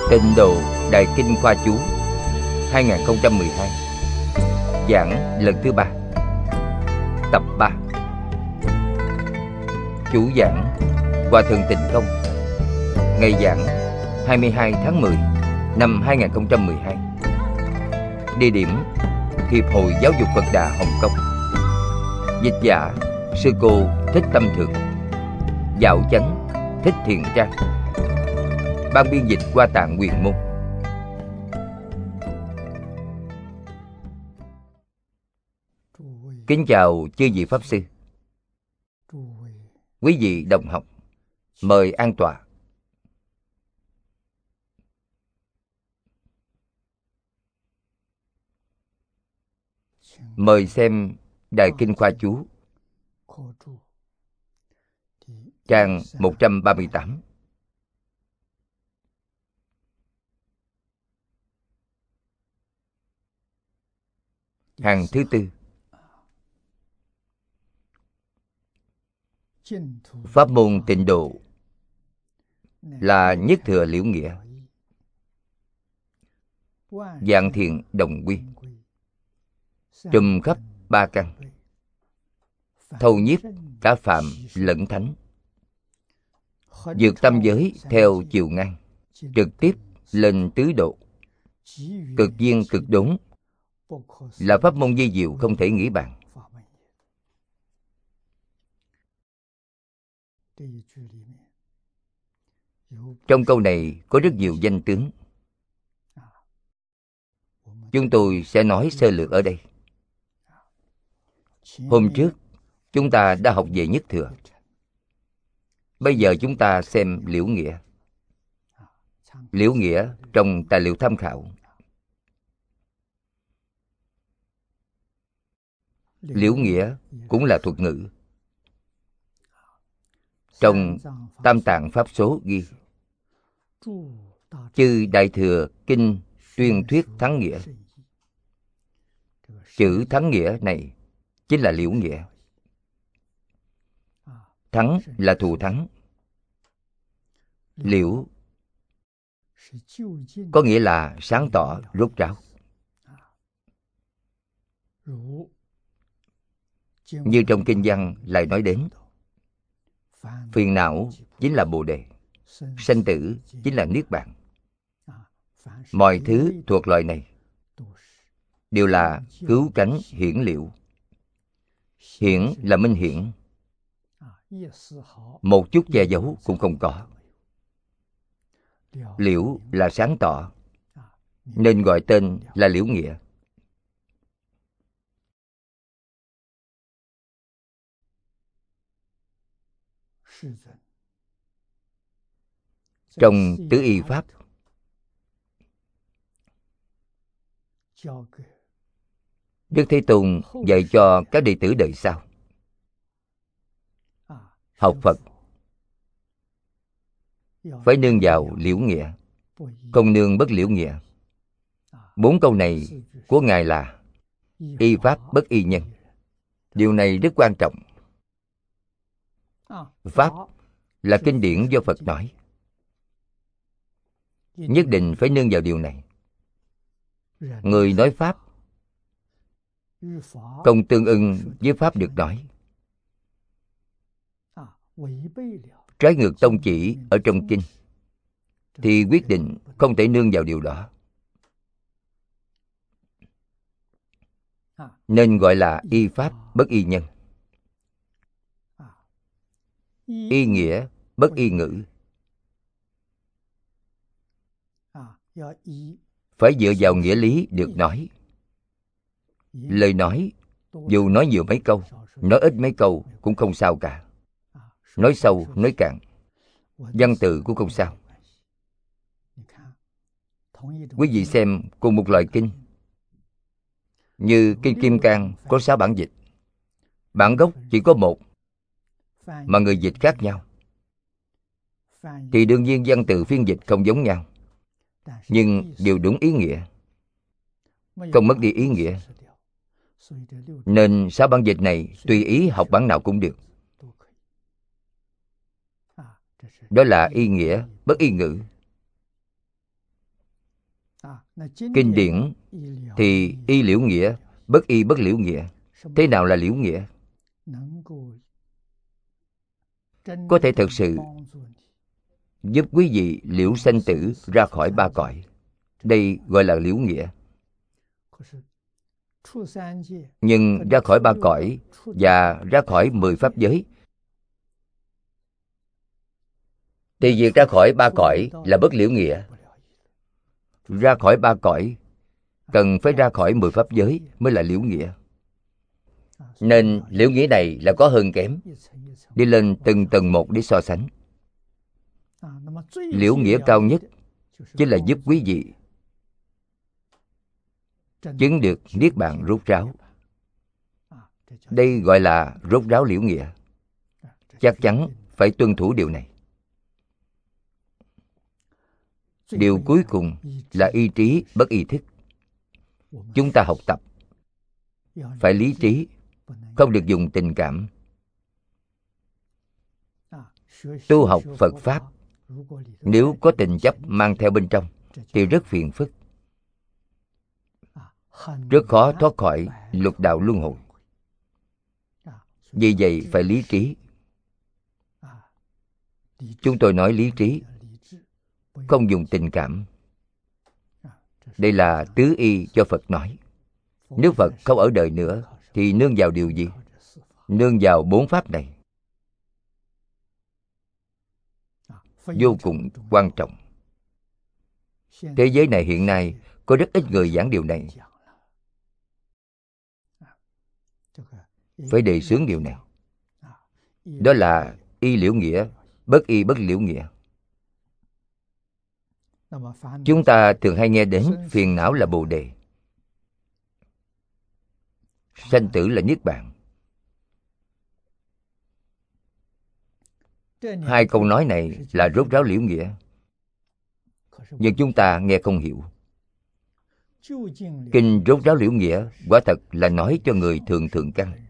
Tịnh Độ Đại Kinh Khoa Chú 2012. Giảng lần thứ 3, tập 3. Chủ giảng Hòa Thượng Tịnh Không. Ngày giảng 22 tháng 10 năm 2012. Địa điểm Hiệp hội Giáo dục Phật Đà Hồng Kông. Dịch giả Sư cô Thích Tâm Thượng. Dạo chánh Thích Thiện Trang. Ban biên dịch Hoa Tạng Quyền Môn. Kính chào chư vị Pháp Sư, quý vị đồng học, mời an tọa. Mời xem Đại Kinh Khoa Chú, trang 138. Hàng thứ tư. Pháp môn Tịnh Độ là nhất thừa liễu nghĩa, vạn thiện đồng quy, trùm khắp ba căn, thâu nhiếp cả phàm lẫn thánh, vượt tam giới theo chiều ngang, trực tiếp lên tứ độ, cực viên cực đốn, là pháp môn vi diệu không thể nghĩ bàn. Trong câu này có rất nhiều danh tướng, chúng tôi sẽ nói sơ lược ở đây. Hôm trước chúng ta đã học về nhất thừa, bây giờ chúng ta xem liễu nghĩa. Liễu nghĩa trong tài liệu tham khảo. Liễu nghĩa cũng là thuật ngữ. Trong Tam Tạng Pháp Số ghi: chư Đại Thừa Kinh tuyên thuyết thắng nghĩa. Chữ thắng nghĩa này chính là liễu nghĩa. Thắng là thù thắng. Liễu có nghĩa là sáng tỏ, rốt ráo. Như trong kinh văn lại nói đến, phiền não chính là Bồ Đề, sanh tử chính là Niết Bàn. Mọi thứ thuộc loại này đều là cứu cánh hiển liễu. Hiển là minh hiển, một chút che giấu cũng không có. Liễu là sáng tỏ, nên gọi tên là liễu nghĩa. Trong tứ y pháp, Đức Thế Tôn dạy cho các đệ tử đời sau học Phật phải nương vào liễu nghĩa, không nương bất liễu nghĩa. 4 câu này của Ngài là y pháp bất y nhân. Điều này rất quan trọng. Pháp là kinh điển do Phật nói, nhất định phải nương vào điều này. Người nói Pháp không tương ưng với Pháp được nói, trái ngược tông chỉ ở trong kinh, thì quyết định không thể nương vào điều đó. Nên gọi là y pháp bất y nhân, y nghĩa bất y ngữ. Phải dựa vào nghĩa lý được nói. Lời nói, dù nói nhiều mấy câu, nói ít mấy câu cũng không sao cả. Nói sâu, nói cạn, văn từ cũng không sao. Quý vị xem cùng một loại kinh, như Kinh Kim Cang có 6 bản dịch, bản gốc chỉ có 1, mà người dịch khác nhau, thì đương nhiên văn từ phiên dịch không giống nhau, nhưng đều đúng ý nghĩa, không mất đi ý nghĩa. Nên 6 bản dịch này tùy ý học bản nào cũng được. Đó là y nghĩa bất y ngữ. Kinh điển thì y liễu nghĩa, bất y bất liễu nghĩa. Thế nào là liễu nghĩa? Có thể thực sự giúp quý vị liễu sanh tử ra khỏi ba cõi. Đây gọi là liễu nghĩa. Nhưng ra khỏi ba cõi và ra khỏi 10 pháp giới thì việc ra khỏi ba cõi là bất liễu nghĩa. Ra khỏi ba cõi cần phải ra khỏi 10 pháp giới mới là liễu nghĩa. Nên liễu nghĩa này là có hơn kém, đi lên từng tầng một để so sánh. Liễu nghĩa cao nhất chính là giúp quý vị chứng được niết bàn rốt ráo. Đây gọi là rốt ráo liễu nghĩa. Chắc chắn phải tuân thủ điều này. Điều cuối cùng là ý trí bất y thức. Chúng ta học tập phải lý trí, không được dùng tình cảm. Tu học Phật Pháp nếu có tình chấp mang theo bên trong thì rất phiền phức, rất khó thoát khỏi lục đạo luân hồi. Vì vậy phải lý trí. Chúng tôi nói lý trí, không dùng tình cảm. Đây là tứ y cho Phật nói. Nếu Phật không ở đời nữa thì nương vào điều gì? Nương vào 4 pháp này. Vô cùng quan trọng. Thế giới này hiện nay có rất ít người giảng điều này. Phải đề xướng điều này. Đó là y liễu nghĩa, bất y bất liễu nghĩa. Chúng ta thường hay nghe đến phiền não là Bồ Đề, sanh tử là Niết Bàn. Hai câu nói này là rốt ráo liễu nghĩa, nhưng chúng ta nghe không hiểu. Kinh rốt ráo liễu nghĩa quả thật là nói cho người thường thượng căn,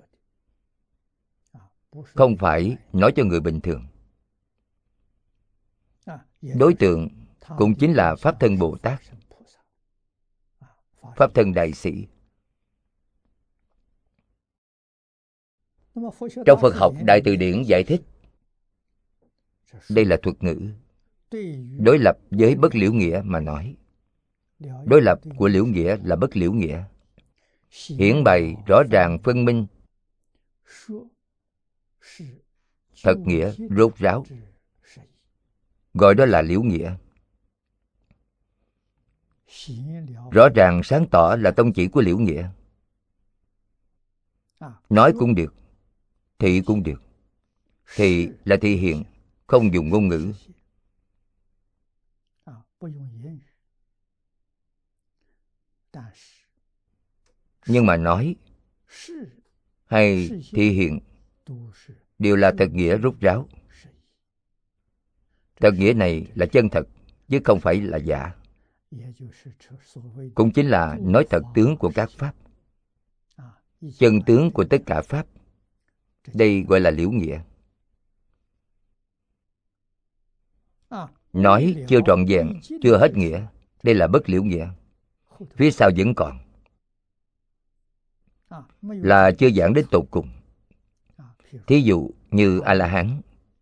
không phải nói cho người bình thường. Đối tượng cũng chính là Pháp Thân Bồ Tát, Pháp Thân Đại Sĩ. Trong Phật học Đại Từ Điển giải thích, đây là thuật ngữ đối lập với bất liễu nghĩa mà nói. Đối lập của liễu nghĩa là bất liễu nghĩa, hiển bày rõ ràng phân minh thật nghĩa rốt ráo, gọi đó là liễu nghĩa. Rõ ràng sáng tỏ là tông chỉ của liễu nghĩa. Nói cũng được, thị cũng được. Thị là thị hiện, không dùng ngôn ngữ. Nhưng mà nói hay thị hiện đều là thật nghĩa rốt ráo. Thật nghĩa này là chân thật, chứ không phải là giả. Cũng chính là nói thật tướng của các pháp, chân tướng của tất cả pháp. Đây gọi là liễu nghĩa. Nói chưa trọn vẹn, chưa hết nghĩa, đây là bất liễu nghĩa. Phía sau vẫn còn, là chưa giảng đến tột cùng. Thí dụ như A-la-hán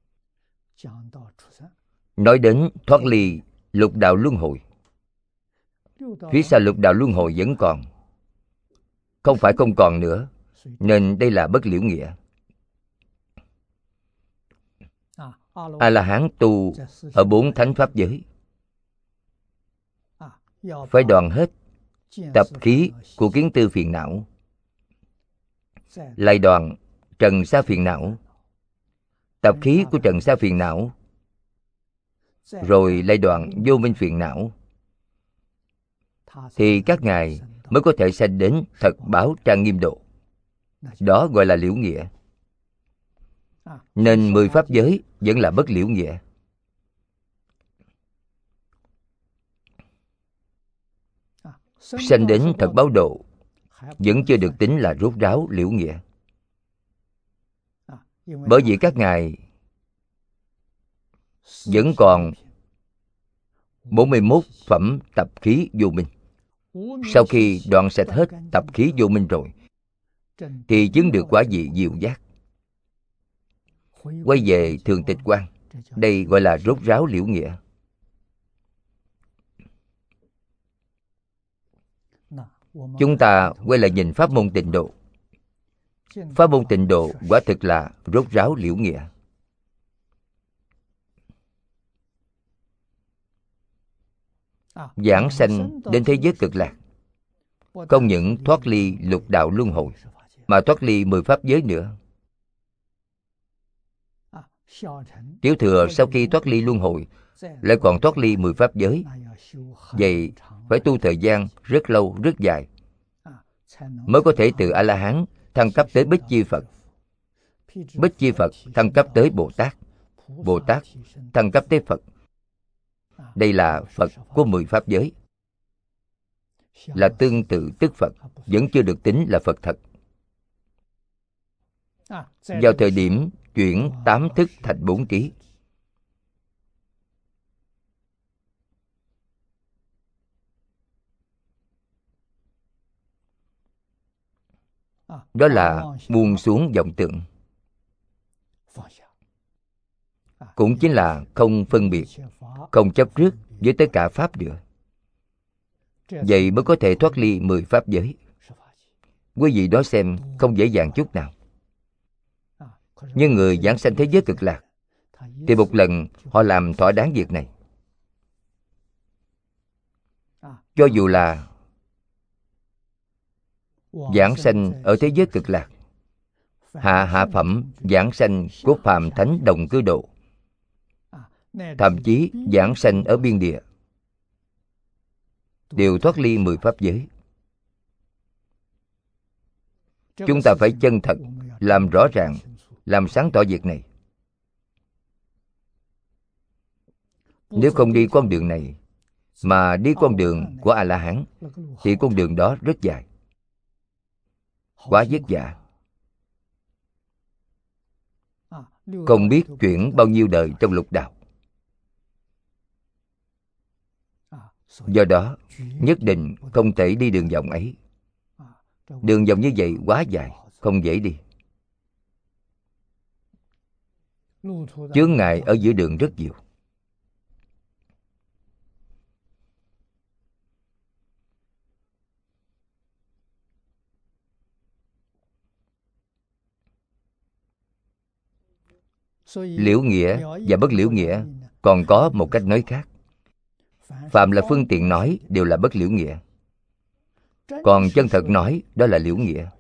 nói đến thoát ly lục đạo luân hồi. Phía sau lục đạo luân hồi vẫn còn, không phải không còn nữa, nên đây là bất liễu nghĩa. A-la-hán tu ở 4 thánh pháp giới, phải đoạn hết tập khí của kiến tư phiền não, lại đoạn trần sa phiền não, tập khí của trần sa phiền não, rồi lại đoạn vô minh phiền não, thì các ngài mới có thể sanh đến thật báo trang nghiêm độ. Đó gọi là liễu nghĩa. Nên 10 pháp giới vẫn là bất liễu nghĩa. Sanh đến thật báo độ vẫn chưa được tính là rốt ráo liễu nghĩa. Bởi vì các ngài vẫn còn 41 phẩm tập khí vô minh. Sau khi đoạn sạch hết tập khí vô minh rồi, thì chứng được quả vị diệu giác, quay về thường tịch quan. Đây gọi là rốt ráo liễu nghĩa. Chúng ta quay lại nhìn pháp môn tịnh độ. Pháp môn tịnh độ quả thực là rốt ráo liễu nghĩa. Giảng sanh đến thế giới cực lạc, không những thoát ly lục đạo luân hồi, mà thoát ly 10 pháp giới nữa. Tiểu thừa sau khi thoát ly luân hồi, lại còn thoát ly 10 pháp giới. Vậy phải tu thời gian rất lâu, rất dài, mới có thể từ A-la-hán thăng cấp tới Bích Chi Phật, Bích Chi Phật thăng cấp tới Bồ Tát, Bồ Tát thăng cấp tới Phật. Đây là Phật của 10 pháp giới, là tương tự tức Phật, vẫn chưa được tính là Phật thật. Vào thời điểm chuyển 8 thức thành 4 trí, đó là buông xuống vọng tưởng, cũng chính là không phân biệt, không chấp trước với tất cả pháp nữa. Vậy mới có thể thoát ly 10 pháp giới. Quý vị đó xem, không dễ dàng chút nào. Nhưng người giảng sanh thế giới cực lạc thì một lần họ làm thỏa đáng việc này. Cho dù là giảng sanh ở thế giới cực lạc, hạ phẩm giảng sanh của phàm thánh đồng cư độ, thậm chí giảng sanh ở biên địa, đều thoát ly 10 pháp giới. Chúng ta phải chân thật làm rõ ràng, làm sáng tỏ việc này. Nếu không đi con đường này, mà đi con đường của A-la-hán, thì con đường đó rất dài, quá vất vả, không biết chuyển bao nhiêu đời trong lục đạo. Do đó, nhất định không thể đi đường vòng ấy. Đường vòng như vậy quá dài, không dễ đi. Chướng ngại ở giữa đường rất nhiều. Liễu nghĩa và bất liễu nghĩa còn có một cách nói khác. Phạm là phương tiện nói đều là bất liễu nghĩa, còn chân thật nói đó là liễu nghĩa.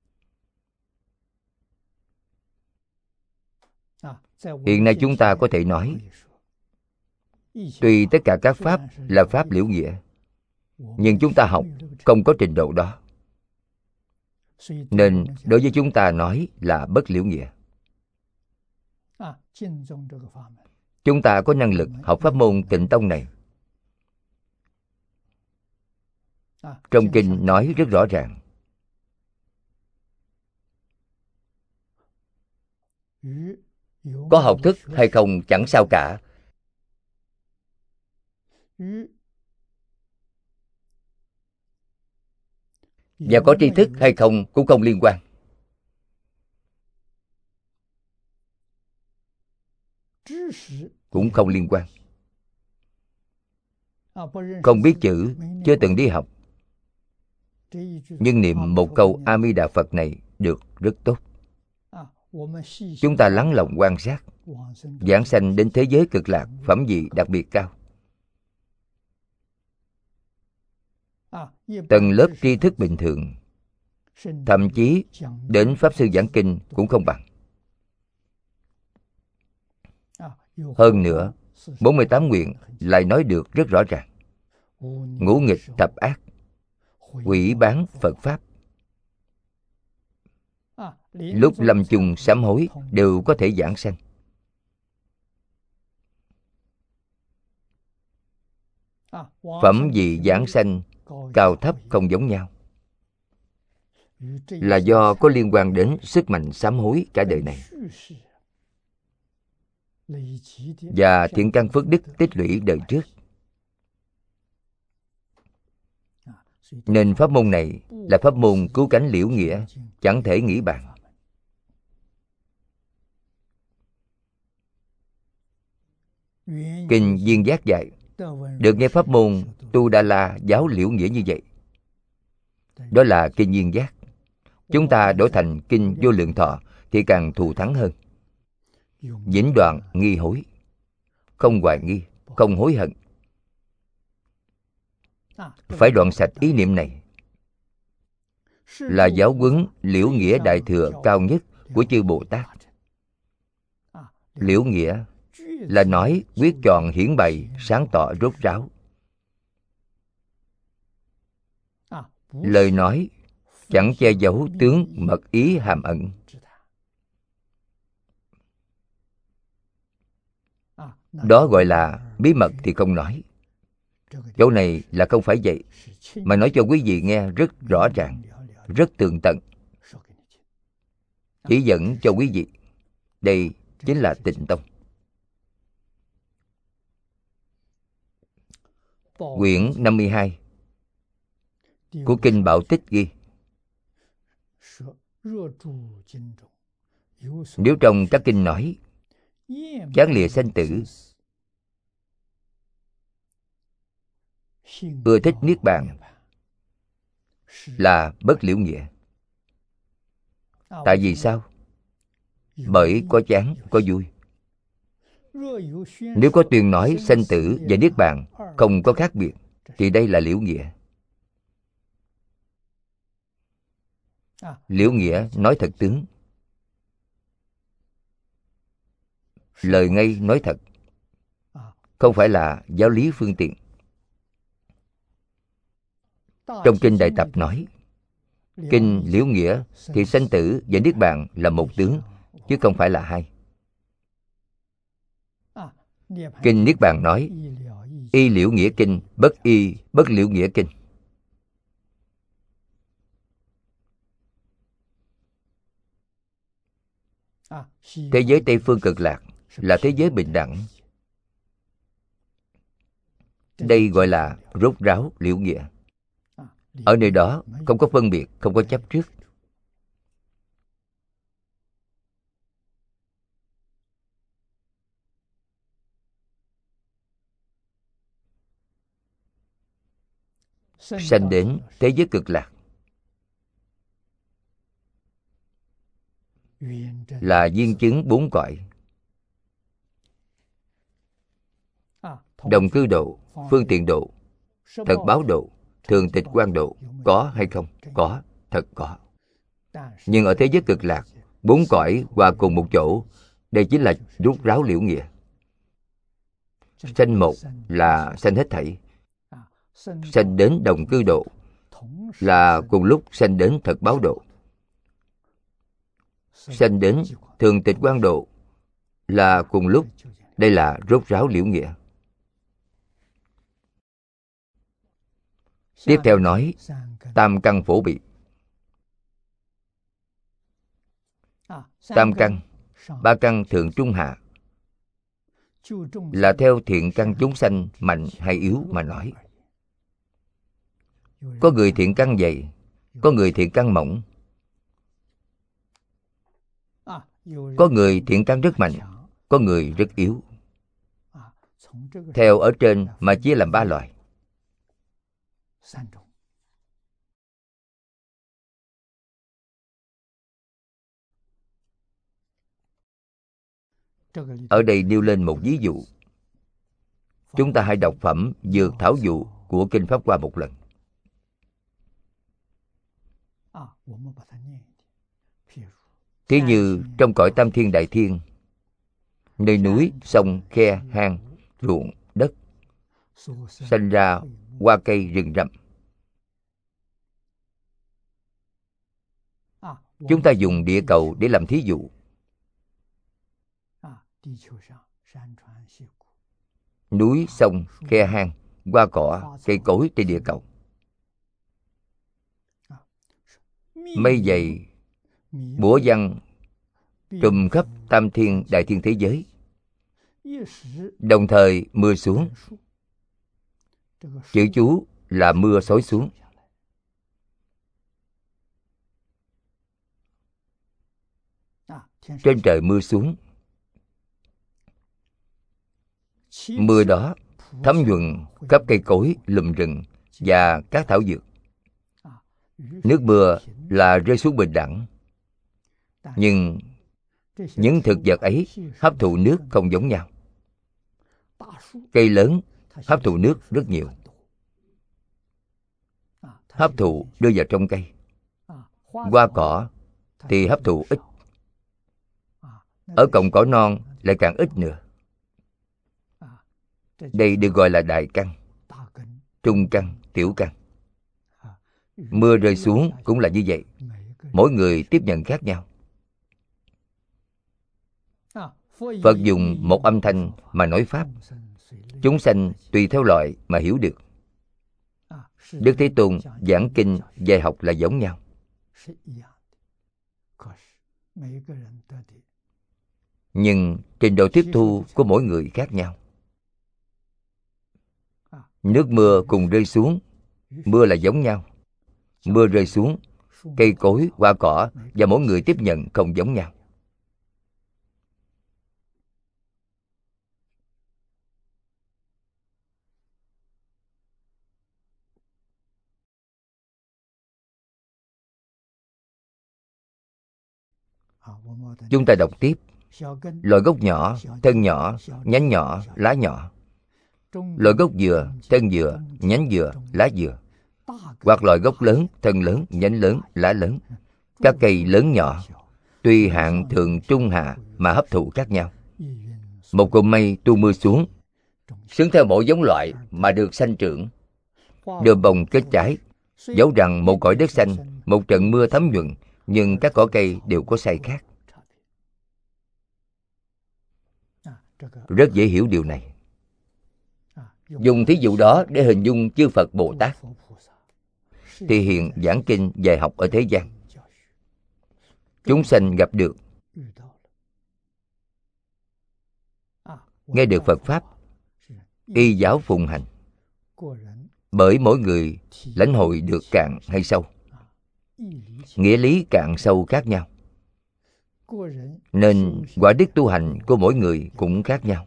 Hiện nay chúng ta có thể nói, tuy tất cả các pháp là pháp liễu nghĩa, nhưng chúng ta học không có trình độ đó, nên đối với chúng ta nói là bất liễu nghĩa. Chúng ta có năng lực học pháp môn Tịnh Tông này. Trong kinh nói rất rõ ràng, có học thức hay không chẳng sao cả. Và có tri thức hay không cũng không liên quan. Cũng không liên quan. Không biết chữ, chưa từng đi học, nhưng niệm một câu A Di Đà Phật này được rất tốt. Chúng ta lắng lòng quan sát, giảng sanh đến thế giới cực lạc, phẩm vị đặc biệt cao. Tầng lớp tri thức bình thường, thậm chí đến Pháp Sư giảng kinh cũng không bằng. Hơn nữa, 48 nguyện lại nói được rất rõ ràng. Ngũ nghịch thập ác, hủy bán Phật Pháp, lúc lâm chung sám hối đều có thể giảng sanh. Phẩm vị giảng sanh cao thấp không giống nhau, là do có liên quan đến sức mạnh sám hối cả đời này và thiện căn phước đức tích lũy đời trước. Nên pháp môn này là pháp môn cứu cánh liễu nghĩa, chẳng thể nghĩ bàn. Kinh Duyên Giác dạy, được nghe pháp môn Tu Đà La giáo liễu nghĩa như vậy, đó là Kinh Duyên Giác. Chúng ta đổi thành Kinh Vô Lượng Thọ thì càng thù thắng hơn. Vĩnh đoạn nghi hối, không hoài nghi, không hối hận. Phải đoạn sạch ý niệm này, là giáo huấn liễu nghĩa đại thừa cao nhất của chư Bồ Tát. Liễu nghĩa là nói quyết chọn hiển bày, sáng tỏ rốt ráo. Lời nói chẳng che giấu tướng mật ý hàm ẩn. Đó gọi là bí mật thì không nói. Chỗ này là không phải vậy, mà nói cho quý vị nghe rất rõ ràng, rất tường tận. Chỉ dẫn cho quý vị. Đây chính là Tịnh Tông. Quyển 52 của Kinh Bảo Tích ghi, nếu trong các kinh nói chán lìa sanh tử, ưa thích niết bàn, là bất liễu nghĩa. Tại vì sao? Bởi có chán, có vui. Nếu có tuyên nói sanh tử và niết bàn không có khác biệt, thì đây là liễu nghĩa. Liễu nghĩa nói thật tướng, lời ngay nói thật, không phải là giáo lý phương tiện. Trong Kinh Đại Tập nói, Kinh liễu nghĩa thì sanh tử và niết bàn là một tướng, chứ không phải là hai. Kinh Niết Bàn nói, y liễu nghĩa kinh, bất y bất liễu nghĩa kinh. Thế giới Tây Phương Cực Lạc là thế giới bình đẳng. Đây gọi là rốt ráo liễu nghĩa. Ở nơi đó không có phân biệt, không có chấp trước. Sanh đến thế giới Cực Lạc là viên chứng 4 cõi. Đồng cư độ, phương tiện độ, thật báo độ, thường tịch quan độ, có hay không? Có, thật có. Nhưng ở thế giới Cực Lạc, 4 cõi hòa cùng một chỗ, đây chính là rốt ráo liễu nghĩa. Sanh một là sanh hết thảy. Sanh đến đồng cư độ là cùng lúc sanh đến thật báo độ. Sanh đến thường tịch quan độ là cùng lúc. Đây là rốt ráo liễu nghĩa. Tiếp theo nói tam căn phổ biệt. Tam căn, 3 căn thượng trung hạ, là theo thiện căn chúng sanh mạnh hay yếu mà nói. Có người thiện căn dày, có người thiện căn mỏng. Có người thiện căn rất mạnh, có người rất yếu. Theo ở trên mà chia làm 3 loại. Ở đây nêu lên một ví dụ. Chúng ta hãy đọc phẩm Dược Thảo Dụ của Kinh Pháp Hoa một lần. Thí như trong cõi Tam Thiên Đại Thiên, nơi núi, sông, khe, hang, ruộng, đất, sanh ra hoa cây rừng rậm. Chúng ta dùng địa cầu để làm thí dụ. Núi, sông, khe hang, hoa cỏ, cây cối trên địa cầu. Mây dày, bủa văng trùm khắp Tam Thiên Đại Thiên thế giới. Đồng thời mưa xuống. Chữ chú là mưa xối xuống. trên trời mưa xuống. Mưa đó thấm nhuần khắp cây cối, lùm rừng và các thảo dược. Nước mưa là rơi xuống bình đẳng, nhưng những thực vật ấy hấp thụ nước không giống nhau. Cây lớn hấp thụ nước rất nhiều, hấp thụ đưa vào trong cây. Hoa cỏ thì hấp thụ ít, ở cọng cỏ non lại càng ít nữa. Đây được gọi là đại căn, trung căn, tiểu căn. Mưa rơi xuống cũng là như vậy, mỗi người tiếp nhận khác nhau. Phật dùng một âm thanh mà nói pháp, chúng sanh tùy theo loại mà hiểu được. Đức Thế Tôn giảng kinh dạy học là giống nhau, nhưng trình độ tiếp thu của mỗi người khác nhau. Nước mưa cùng rơi xuống, mưa là giống nhau. Mưa rơi xuống, cây cối, hoa cỏ và mỗi người tiếp nhận không giống nhau. Chúng ta đọc tiếp. Loại gốc nhỏ, thân nhỏ, nhánh nhỏ, lá nhỏ. Loại gốc dừa, thân dừa, nhánh dừa, lá dừa. Hoặc loại gốc lớn, thân lớn, nhánh lớn, lá lớn. Các cây lớn nhỏ, tùy hạng thượng trung hạ mà hấp thụ khác nhau. Một cụm mây tu mưa xuống, xứng theo mỗi giống loại mà được sanh trưởng, đơm bông kết trái. Dẫu rằng một cõi đất xanh, một trận mưa thấm nhuận, nhưng các cỏ cây đều có sai khác. Rất dễ hiểu điều này. Dùng thí dụ đó để hình dung chư Phật Bồ Tát thì hiện giảng kinh dạy học ở thế gian. Chúng sanh gặp được, nghe được Phật Pháp, y giáo phụng hành. Bởi mỗi người lãnh hội được cạn hay sâu, nghĩa lý cạn sâu khác nhau, nên quả đức tu hành của mỗi người cũng khác nhau.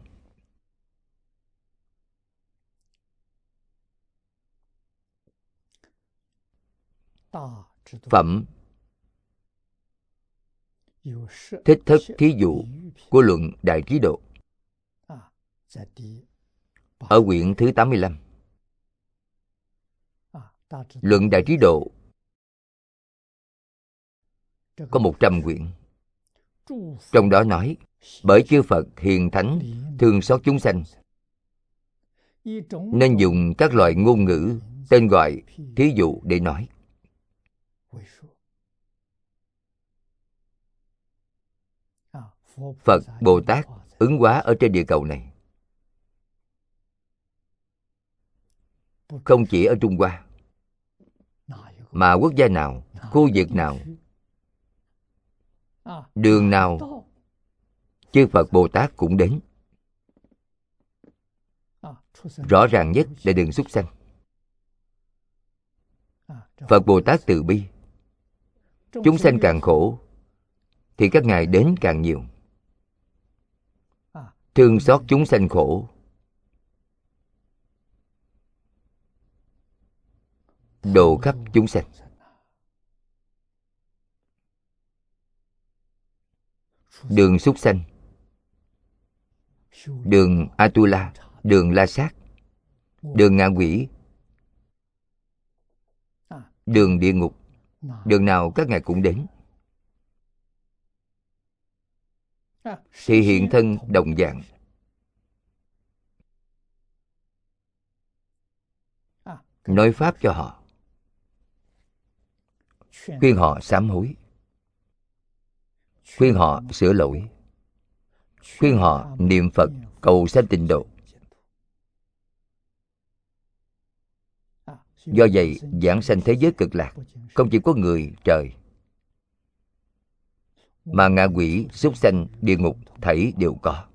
Phẩm Thích Thất Thí Dụ của luận Đại Trí Độ, ở quyển thứ 85. Luận Đại Trí Độ có 100 quyển. Trong đó nói, bởi chư Phật hiền thánh thương xót chúng sanh, nên dùng các loại ngôn ngữ, tên gọi, thí dụ để nói. Phật Bồ Tát ứng hóa ở trên địa cầu này, không chỉ ở Trung Hoa, mà quốc gia nào, khu vực nào, đường nào, chư Phật Bồ Tát cũng đến. Rõ ràng nhất là đường súc sanh. Phật Bồ Tát từ bi, chúng sanh càng khổ thì các ngài đến càng nhiều. Thương xót chúng sanh khổ, độ khắp chúng sanh. Đường súc sanh, đường Atula, đường La Sát, đường ngạ quỷ, đường địa ngục, đường nào các ngài cũng đến. Thì hiện thân đồng dạng. Nói pháp cho họ, khuyên họ sám hối, khuyên họ sửa lỗi, khuyên họ niệm Phật cầu sanh tịnh độ. Do vậy, giảng sanh thế giới cực lạc không chỉ có người, trời, mà ngạ quỷ, súc sanh, địa ngục thảy đều có.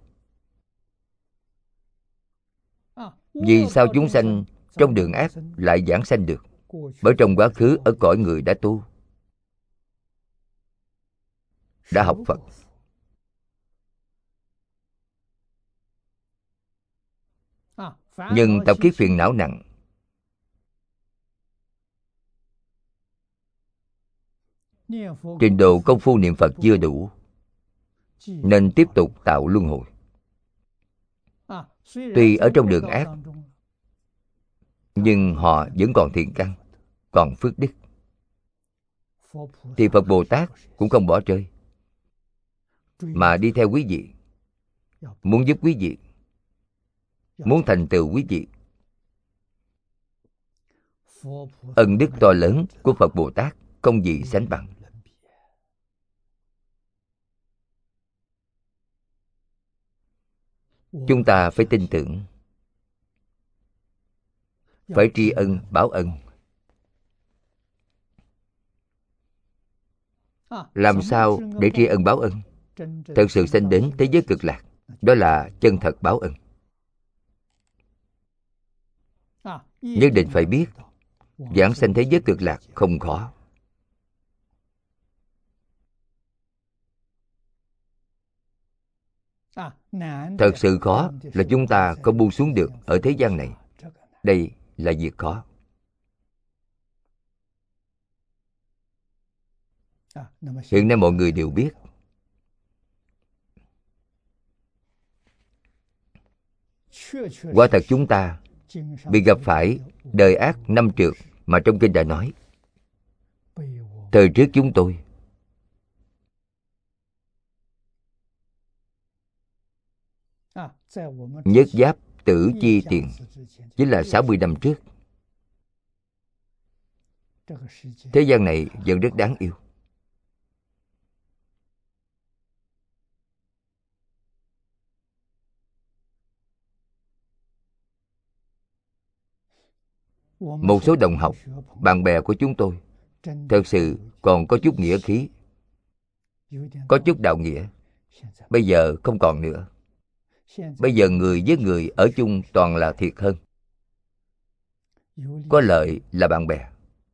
Vì sao chúng sanh trong đường ác lại giảng sanh được? Bởi trong quá khứ ở cõi người đã tu, đã học Phật, nhưng tập khí phiền não nặng. Trình độ công phu niệm Phật chưa đủ, nên tiếp tục tạo luân hồi. Tuy ở trong đường ác, nhưng họ vẫn còn thiện căn, còn phước đức, thì Phật Bồ Tát cũng không bỏ rơi, mà đi theo quý vị, muốn giúp quý vị, muốn thành tựu quý vị. Ân đức to lớn của Phật Bồ Tát không gì sánh bằng. Chúng ta phải tin tưởng, phải tri ân báo ân. Làm sao để tri ân báo ân? Thật sự sanh đến thế giới cực lạc, đó là chân thật báo ân. Nhất định phải biết, giảng sanh thế giới cực lạc không khó. Thật sự khó là chúng ta không buông xuống được ở thế gian này. Đây là việc khó. Hiện nay mọi người đều biết, quả thật chúng ta bị gặp phải đời ác năm trượt mà trong kinh đã nói. Thời trước chúng tôi nhất giáp tử chi tiền, chính là 60 năm trước. Thế gian này vẫn rất đáng yêu. Một số đồng học, bạn bè của chúng tôi thật sự còn có chút nghĩa khí, có chút đạo nghĩa. Bây giờ không còn nữa. Bây giờ người với người ở chung toàn là thiệt hơn. Có lợi là bạn bè,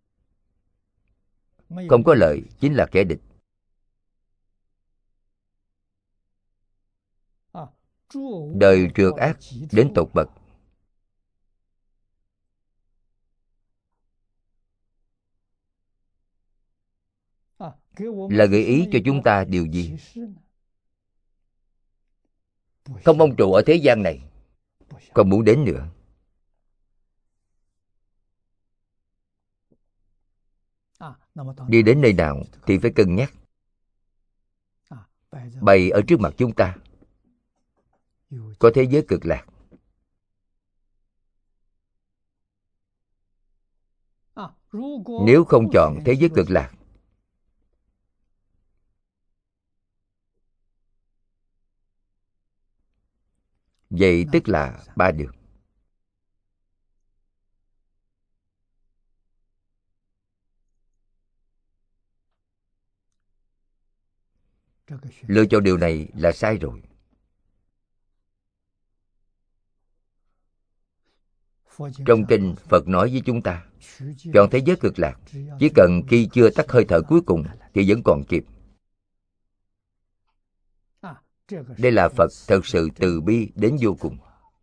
không có lợi chính là kẻ địch. Đời trượt ác đến tột bậc. Là gợi ý cho chúng ta điều gì? Không mong trụ ở thế gian này, không muốn đến nữa. Đi đến nơi nào thì phải cân nhắc. Bày ở trước mặt chúng ta có thế giới cực lạc. Nếu không chọn thế giới cực lạc, vậy tức là ba đường. Lựa chọn điều này là sai rồi. Trong kinh Phật nói với chúng ta, chọn thế giới cực lạc, chỉ cần khi chưa tắt hơi thở cuối cùng thì vẫn còn kịp. Đây là Phật thật sự từ bi đến vô cùng.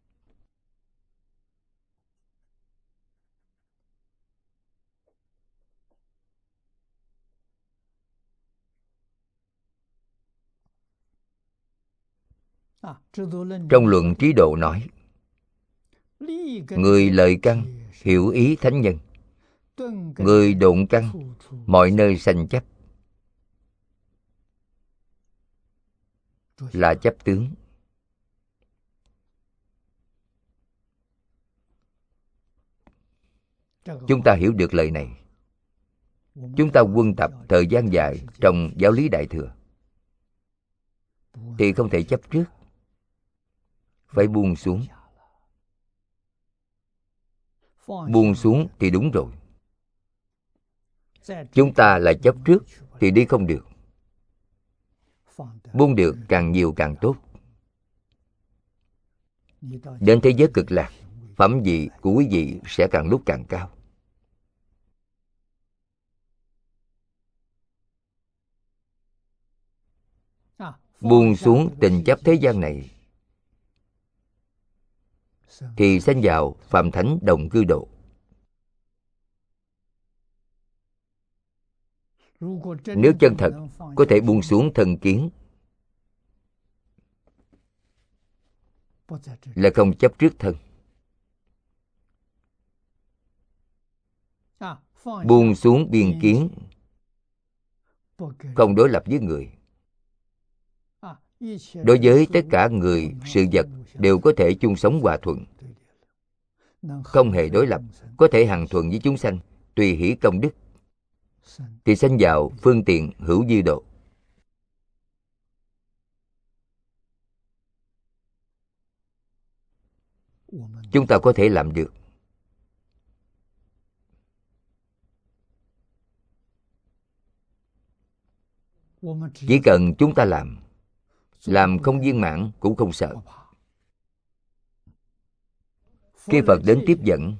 Trong luận Trí Độ nói, người lợi căn hiểu ý thánh nhân, người độn căn mọi nơi sanh chấp, là chấp tướng. Chúng ta hiểu được lời này, chúng ta quân tập thời gian dài trong giáo lý Đại Thừa, thì không thể chấp trước, phải buông xuống. Buông xuống thì đúng rồi. Chúng ta lại chấp trước thì đi không được. Buông được càng nhiều càng tốt. Đến thế giới cực lạc, phẩm vị của quý vị sẽ càng lúc càng cao. Buông xuống tình chấp thế gian này thì sanh vào phàm thánh đồng cư độ. Nếu chân thật có thể buông xuống thân kiến, là không chấp trước thân, buông xuống biên kiến, không đối lập với người. Đối với tất cả người, sự vật đều có thể chung sống hòa thuận, không hề đối lập, có thể hằng thuận với chúng sanh, tùy hỷ công đức, thì sanh vào phương tiện hữu dư độ. Chúng ta có thể làm được. Chỉ cần chúng ta làm không viên mãn cũng không sợ. Khi Phật đến tiếp dẫn,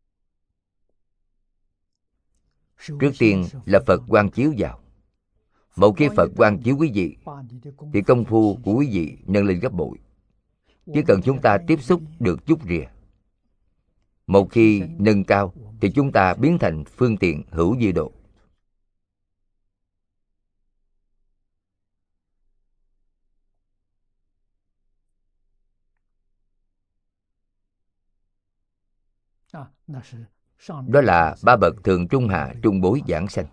trước tiên là Phật quang chiếu vào. Một khi Phật quang chiếu quý vị, thì công phu của quý vị nâng lên gấp bội. Chỉ cần chúng ta tiếp xúc được chút rìa, một khi nâng cao thì chúng ta biến thành phương tiện hữu dư độ. Đó là ba bậc thượng trung hạ trung bối giảng sanh.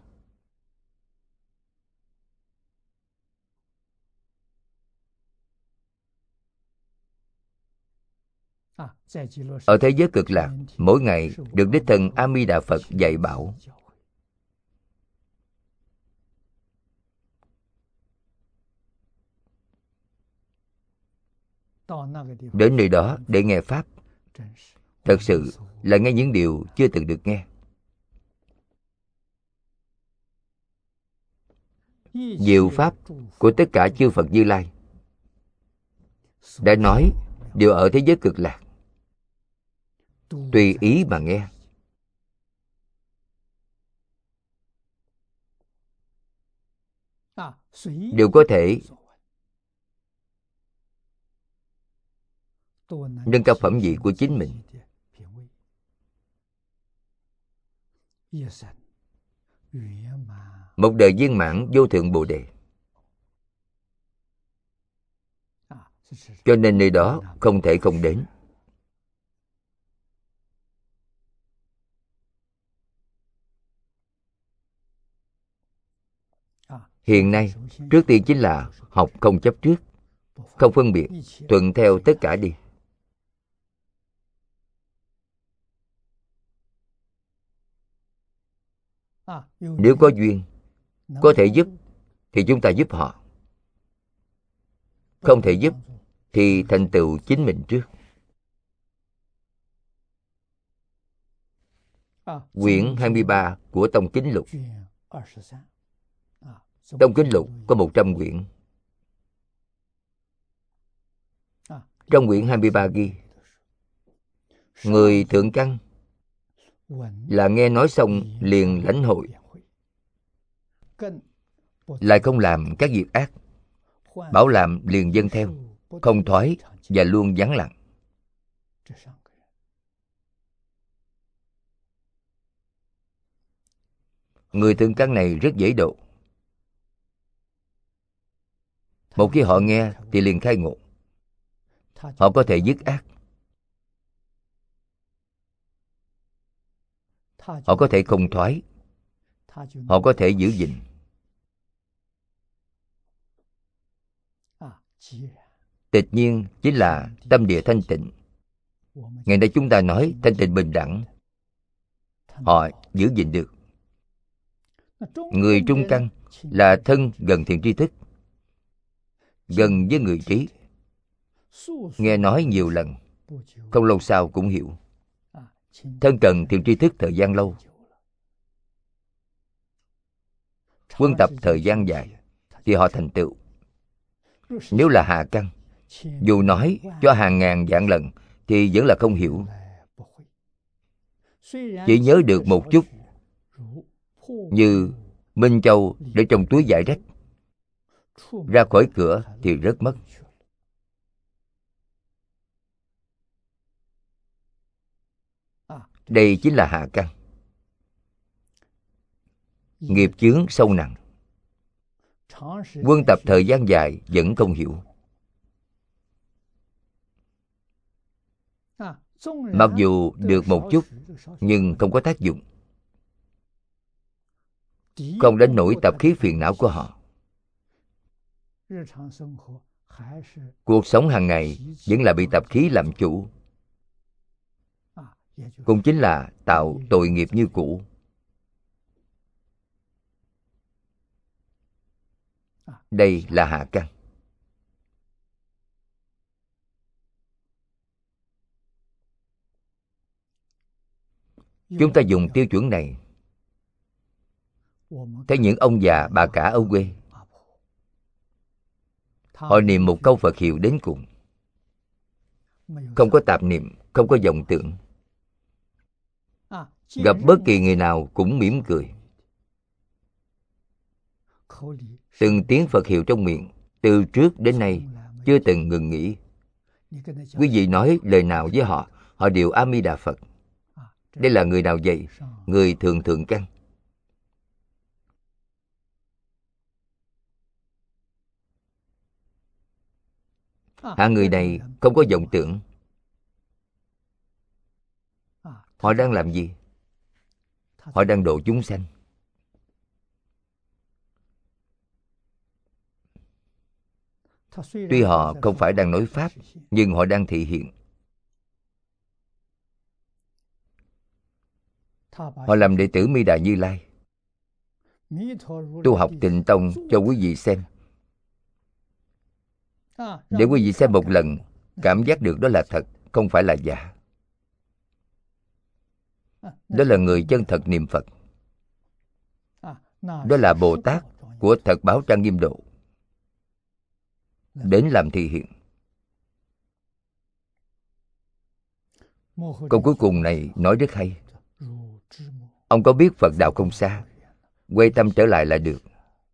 Ở thế giới cực lạc, mỗi ngày được Đích Thân A Di Đà Phật dạy bảo. Đến nơi đó để nghe Pháp, thật sự là nghe những điều chưa từng được nghe. Diệu Pháp của tất cả chư Phật Như Lai đã nói đều ở thế giới cực lạc. Tùy ý mà nghe. Đều có thể nâng cao phẩm vị của chính mình. Một đời viên mãn vô thượng Bồ Đề. Cho nên nơi đó không thể không đến. Hiện nay, trước tiên chính là học không chấp trước, không phân biệt, thuận theo tất cả đi. Nếu có duyên, có thể giúp, thì chúng ta giúp họ. Không thể giúp, thì thành tựu chính mình trước. Quyển 23 của Tông Kính Lục. Tông Kính Lục có 100 quyển. Trong quyển 23 ghi, người thượng căn là nghe nói xong liền lãnh hội, lại không làm các việc ác, bảo làm liền dâng theo, không thoái và luôn vắng lặng. Người thượng căn này rất dễ độ. Một khi họ nghe thì liền khai ngộ. Họ có thể dứt ác, họ có thể không thoái, họ có thể giữ gìn. Tịch nhiên chính là tâm địa thanh tịnh. Ngày nay chúng ta nói thanh tịnh bình đẳng, họ giữ gìn được. Người trung căn là thân gần thiện tri thức, gần với người trí, nghe nói nhiều lần, không lâu sau cũng hiểu. Thân cần thiện tri thức thời gian lâu, quân tập thời gian dài, thì họ thành tựu. Nếu là hạ căn, dù nói cho hàng ngàn vạn lần thì vẫn là không hiểu. Chỉ nhớ được một chút, như Minh Châu để trong túi vải rách, ra khỏi cửa thì rớt mất. Đây chính là hạ căn. Nghiệp chướng sâu nặng, quân tập thời gian dài vẫn không hiểu. Mặc dù được một chút nhưng không có tác dụng, không đến nỗi tập khí phiền não của họ. Cuộc sống hàng ngày vẫn là bị tập khí làm chủ, cũng chính là tạo tội nghiệp như cũ. Đây là hạ căn. Chúng ta dùng tiêu chuẩn này thấy những ông già bà cả ở quê, họ niệm một câu Phật hiệu đến cùng, không có tạp niệm, không có vọng tưởng. Gặp bất kỳ người nào cũng mỉm cười. Từng tiếng Phật hiệu trong miệng từ trước đến nay chưa từng ngừng nghỉ. Quý vị nói lời nào với họ, họ đều A Di Đà Phật. Đây là người nào vậy? Người thường thượng căn. Hạng người này không có vọng tưởng. Họ đang làm gì? Họ đang độ chúng sanh. Tuy họ không phải đang nói Pháp, nhưng họ đang thị hiện. Họ làm đệ tử Mi Đà Như Lai. Tu học Tịnh Tông cho quý vị xem. Để quý vị xem một lần, cảm giác được đó là thật, không phải là giả. Đó là người chân thật niệm Phật. Đó là Bồ Tát của Thật Báo Trang Nghiêm Độ đến làm thị hiện. Câu cuối cùng này nói rất hay. Ông có biết Phật đạo không xa, quay tâm trở lại là được.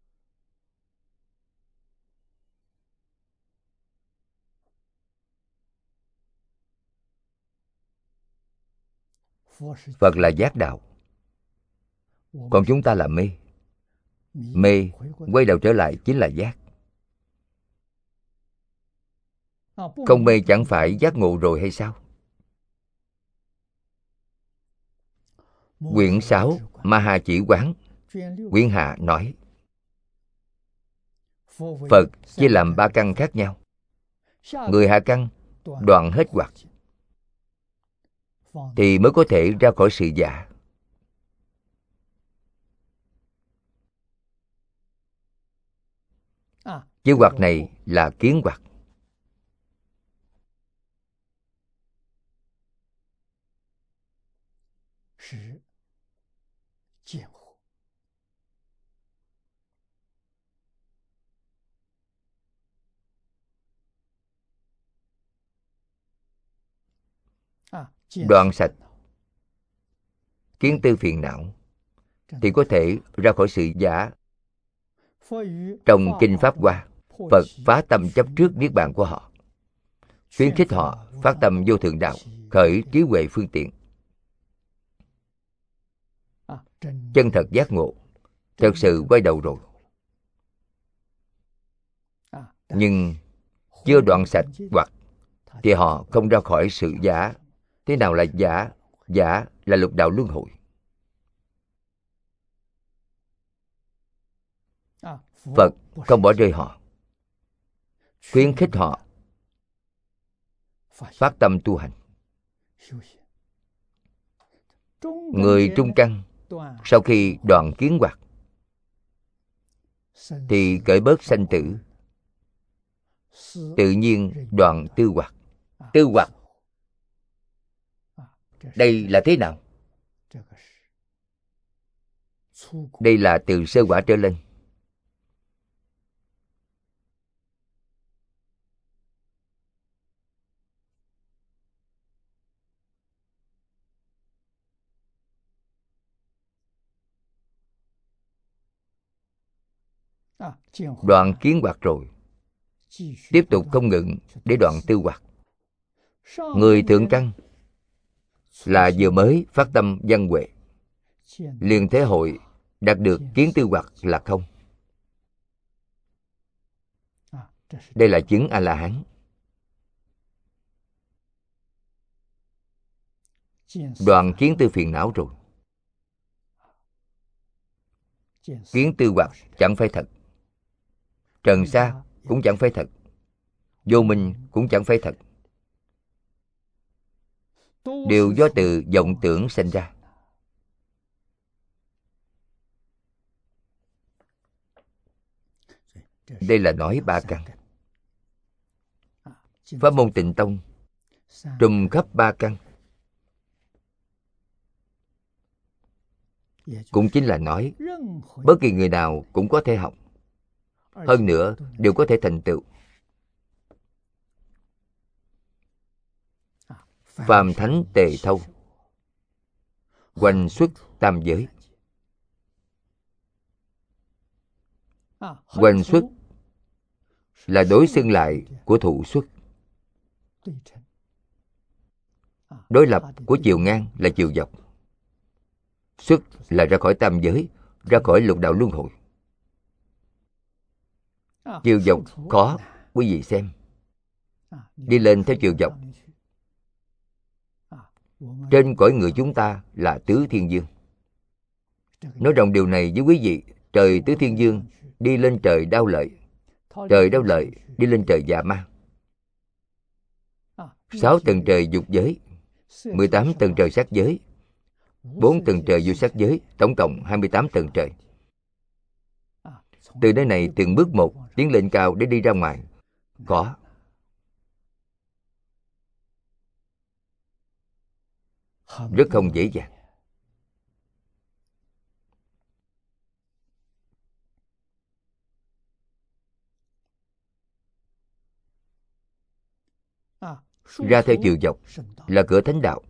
Phật là giác đạo, còn chúng ta là mê. Mê quay đầu trở lại chính là giác. Không mê chẳng phải giác ngộ rồi hay sao? Quyển 6 Ma Ha Chỉ Quán quyển hạ nói Phật chia làm 3 căn khác nhau. Người hạ căn đoạn hết hoặc thì mới có thể ra khỏi sự giả. Chữ hoặc này là kiến hoặc. Đoạn sạch kiến tư phiền não thì có thể ra khỏi sự giả. Trong Kinh Pháp Hoa, Phật phá tâm chấp trước niết bàn của họ, khuyến khích họ phát tâm vô thượng đạo, khởi trí huệ phương tiện. Chân thật giác ngộ, thật sự quay đầu rồi. Nhưng chưa đoạn sạch hoặc thì họ không ra khỏi sự giả. Thế nào là giả? Giả là lục đạo luân hồi. Phật không bỏ rơi họ, khuyến khích họ phát tâm tu hành. Người trung căn sau khi đoạn kiến hoặc thì cởi bớt sanh tử, tự nhiên đoạn tư hoặc. Tư hoặc đây là thế nào? Đây là từ sơ quả trở lên. Đoạn kiến hoặc rồi, tiếp tục không ngừng để đoạn tư hoặc. Người thượng căn là vừa mới phát tâm văn huệ, liền thế hội đạt được kiến tư hoặc là không. Đây là chứng A-la-hán. Đoạn kiến tư phiền não rồi. Kiến tư hoặc chẳng phải thật, trần sa cũng chẳng phải thật, vô minh cũng chẳng phải thật, đều do từ vọng tưởng sinh ra. Đây là nói ba căn. Pháp môn Tịnh Tông trùm khắp ba căn, cũng chính là nói bất kỳ người nào cũng có thể học, hơn nữa đều có thể thành tựu. Phàm thánh tề thâu, hoành xuất tam giới. Hoành xuất là đối xưng lại của thụ xuất. Đối lập của chiều ngang là chiều dọc. Xuất là ra khỏi tam giới, ra khỏi lục đạo luân hồi. Chiều dọc khó, quý vị xem. Đi lên theo chiều dọc. Trên cõi người chúng ta là tứ thiên dương. Nói rộng điều này với quý vị, trời tứ thiên dương đi lên trời Đao Lợi, trời Đao Lợi đi lên trời Dạ Ma. 6 tầng trời dục giới, 18 tầng trời sắc giới, 4 tầng trời vô sắc giới, tổng cộng 28 tầng trời. Từ nơi này từng bước một tiến lên cao để đi ra ngoài, khó. Rất không dễ dàng. Ra theo chiều dọc là cửa thánh đạo.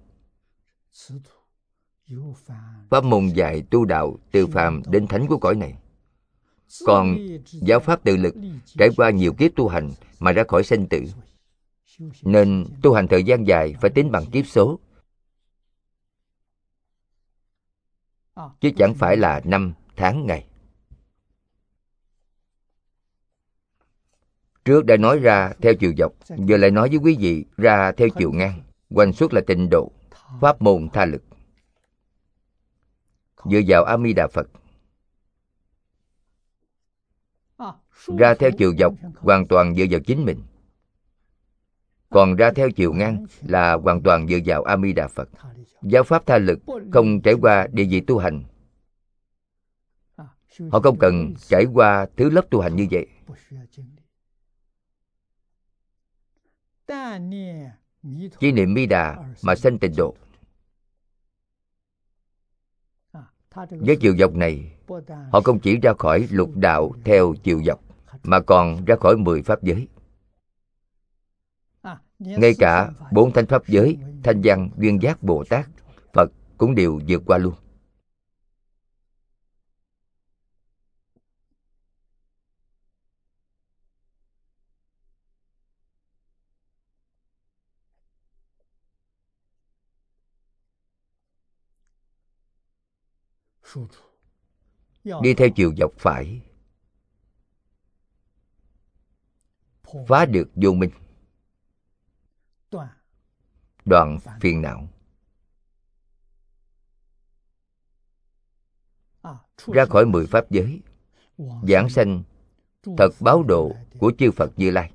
Pháp môn dạy tu đạo từ phàm đến thánh của cõi này. Còn giáo pháp tự lực trải qua nhiều kiếp tu hành mà ra khỏi sanh tử, nên tu hành thời gian dài phải tính bằng kiếp số, chứ chẳng phải là năm, tháng, ngày. Trước đã nói ra theo chiều dọc, giờ lại nói với quý vị ra theo chiều ngang. Hoành xuất là tịnh độ, pháp môn tha lực, dựa vào A Di Đà Phật. Ra theo chiều dọc hoàn toàn dựa vào chính mình, còn ra theo chiều ngang là hoàn toàn dựa vào A Di Đà Phật. Giáo pháp tha lực không trải qua địa vị tu hành. Họ không cần trải qua thứ lớp tu hành như vậy. Chỉ niệm Mi Đà mà sanh tịnh độ. Với chiều dọc này, họ không chỉ ra khỏi lục đạo theo chiều dọc, mà còn ra khỏi 10 pháp giới. Ngay cả 4 thanh pháp giới, Thanh Văn, Duyên Giác, Bồ Tát, Phật cũng đều vượt qua luôn. Đi theo chiều dọc phải phá được vô minh, đoạn phiền não, ra khỏi 10 pháp giới, giảng sanh thật báo độ của chư Phật Như Lai.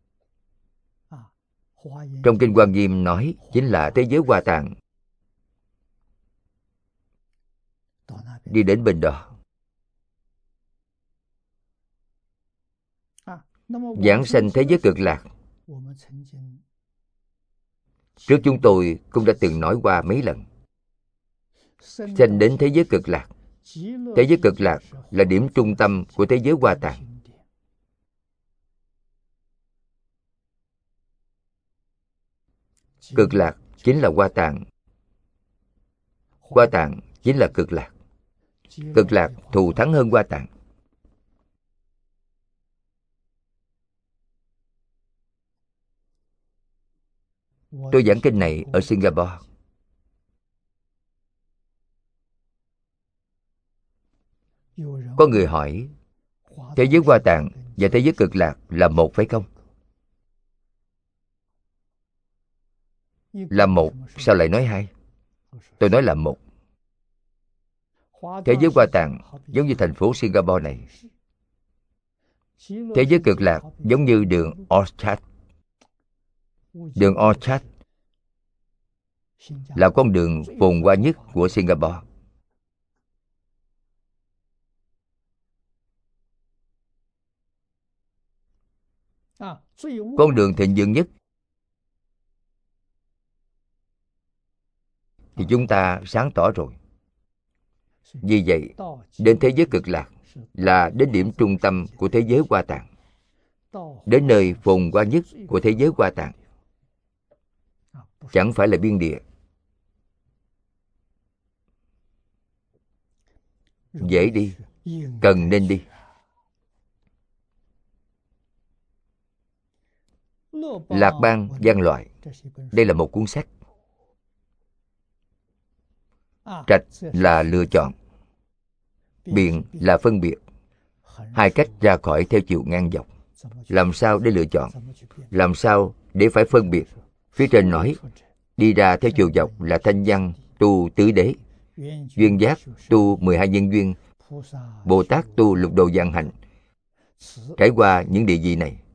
Trong Kinh Hoa Nghiêm nói chính là thế giới Hoa Tạng. Đi đến bên đó, giảng sanh thế giới Cực Lạc. Trước chúng tôi cũng đã từng nói qua mấy lần. Sanh đến thế giới Cực Lạc. Thế giới Cực Lạc là điểm trung tâm của thế giới Hoa Tạng. Cực Lạc chính là Hoa Tạng. Hoa Tạng chính là Cực Lạc. Cực Lạc thù thắng hơn Hoa Tạng. Tôi giảng kinh này ở Singapore. Có người hỏi, thế giới Hoa Tạng và thế giới Cực Lạc là một phải không? Là một, sao lại nói hai? Tôi nói là một. Thế giới Hoa Tạng giống như thành phố Singapore này. Thế giới Cực Lạc giống như đường Orchard. Đường Orchard là con đường phồn hoa nhất của Singapore. Con đường thịnh vượng nhất thì chúng ta sáng tỏ rồi. Vì vậy, đến thế giới Cực Lạc là đến điểm trung tâm của thế giới Hoa Tạng, đến nơi phồn hoa nhất của thế giới Hoa Tạng. Chẳng phải là biên địa. Dễ đi, cần nên đi. Lạc Bang Văn Loại, đây là một cuốn sách. Trạch là lựa chọn, biện là phân biệt. Hai cách ra khỏi theo chiều ngang dọc. Làm sao để lựa chọn? Làm sao để phải phân biệt? Phía trên nói, đi ra theo chiều dọc là Thanh Văn tu tứ đế, Duyên Giác tu 12 nhân duyên, Bồ Tát tu lục độ vạn hạnh. Trải qua những địa vị này,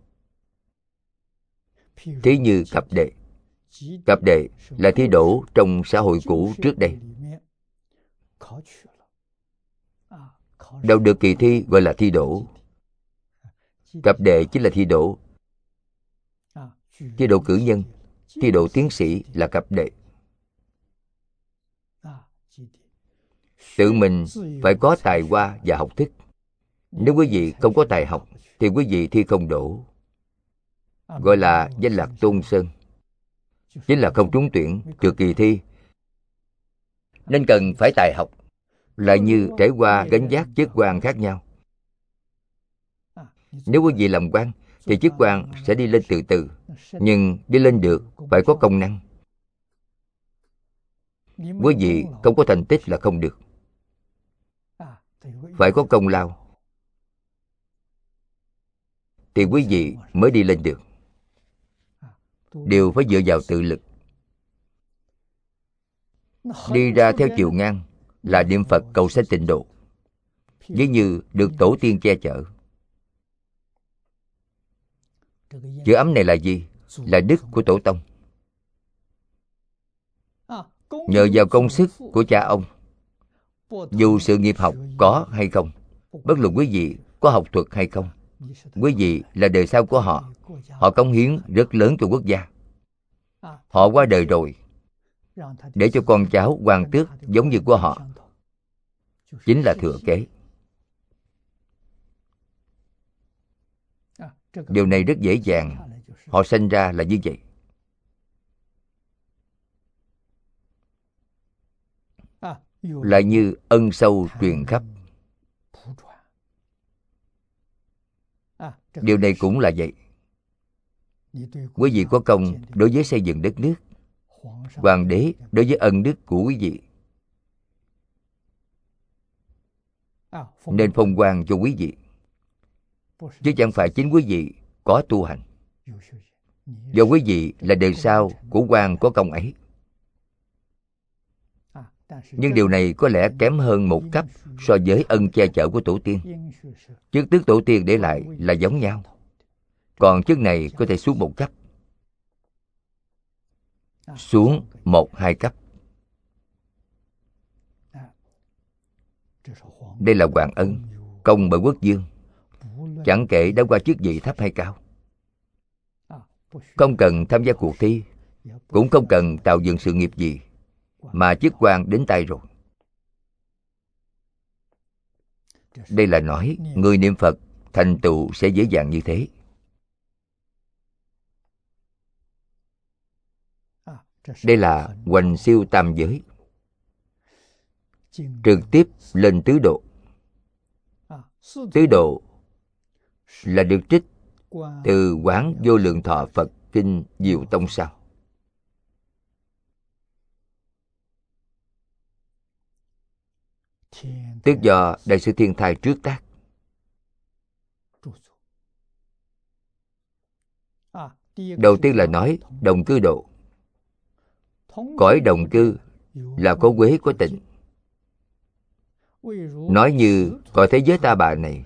thí như Cập Đệ. Cập Đệ là thi đỗ trong xã hội cũ trước đây. Đâu được kỳ thi gọi là thi đỗ. Cập Đệ chính là thi đỗ. Thi đỗ cử nhân, thi đỗ tiến sĩ là Cập Đệ. Tự mình phải có tài hoa và học thức. Nếu quý vị không có tài học thì quý vị thi không đỗ, gọi là danh lạc tôn sơn, chính là không trúng tuyển, trượt kỳ thi. Nên cần phải tài học, lại như trải qua gánh vác chức quan khác nhau. Nếu quý vị làm quan thì chức quan sẽ đi lên từ từ, nhưng đi lên được phải có công năng. Quý vị không có thành tích là không được, phải có công lao thì quý vị mới đi lên được. Đều phải dựa vào tự lực. Đi ra theo chiều ngang là niệm Phật cầu sanh tịnh độ, ví như được tổ tiên che chở. Chữ ấm này là gì? Là đức của tổ tông. Nhờ vào công sức của cha ông, dù sự nghiệp học có hay không, bất luận quý vị có học thuật hay không, quý vị là đời sau của họ. Họ cống hiến rất lớn cho quốc gia. Họ qua đời rồi, để cho con cháu hoàng tước giống như của họ, chính là thừa kế. Điều này rất dễ dàng. Họ sinh ra là như vậy. Lại như ân sâu truyền khắp. Điều này cũng là vậy. Quý vị có công đối với xây dựng đất nước, hoàng đế đối với ân đức của quý vị, nên phong quan cho quý vị, chứ chẳng phải chính quý vị có tu hành. Do quý vị là đời sau của quan có công ấy. Nhưng điều này có lẽ kém hơn một cấp so với ân che chở của tổ tiên. Chức tước tổ tiên để lại là giống nhau, còn chức này có thể xuống một cấp, xuống 1-2 cấp. Đây là hoàng ân, công bởi quốc dương, chẳng kể đã qua chức vị thấp hay cao. Không cần tham gia cuộc thi, cũng không cần tạo dựng sự nghiệp gì, mà chức quan đến tay rồi. Đây là nói người niệm Phật thành tựu sẽ dễ dàng như thế. Đây là hoành siêu tam giới, trực tiếp lên tứ độ. Tứ độ là được trích từ Quán Vô Lượng Thọ Phật Kinh Diệu Tông sao. tức do Đại sư Thiên Thai trước tác. Đầu tiên là nói đồng cư độ. Cõi đồng cư là có quế có tịnh. Nói như cõi thế giới ta bà này,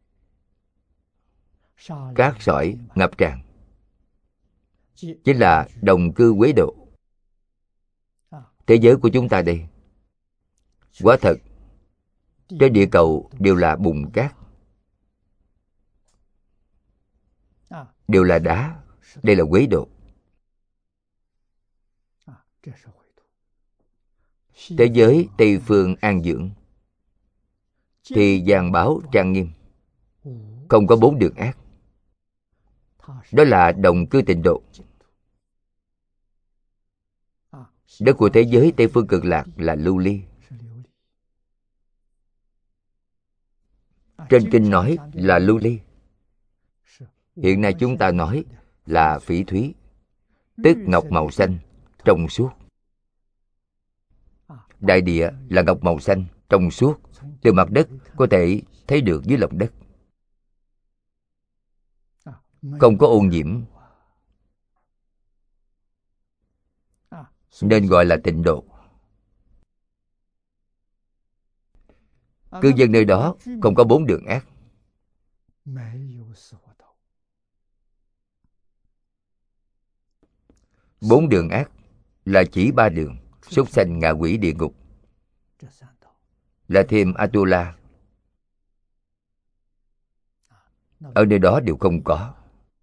cát sỏi ngập tràn, chính là đồng cư quế độ. Thế giới của chúng ta đây, quả thật trên địa cầu đều là bùn cát, đều là đá. Đây là quế độ. Thế giới Tây phương an dưỡng thì vàng báu trang nghiêm, không có bốn đường ác. Đó là đồng cư tịnh độ. Đất của thế giới Tây phương cực lạc là lưu ly. Trên kinh nói là lưu ly. Hiện nay chúng ta nói là phỉ thúy, tức ngọc màu xanh, trong suốt. Đại địa là ngọc màu xanh, trong suốt. Từ mặt đất có thể thấy được dưới lòng đất, không có ô nhiễm, nên gọi là tịnh độ. Cư dân nơi đó không có bốn đường ác. Bốn đường ác là chỉ ba đường: súc sanh, ngạ quỷ, địa ngục. Là thêm Atula, ở nơi đó đều không có.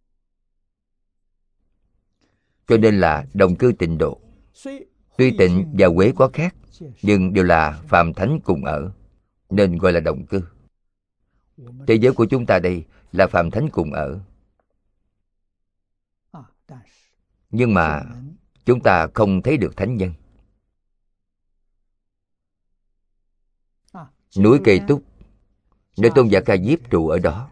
Cho nên là đồng cư tịnh độ. Tuy tịnh và quế có khác, nhưng đều là phàm thánh cùng ở, nên gọi là đồng cư. Thế giới của chúng ta đây là phàm thánh cùng ở, nhưng mà chúng ta không thấy được thánh nhân. Núi Cây Túc, nơi Tôn giả Ca Diếp trụ ở đó,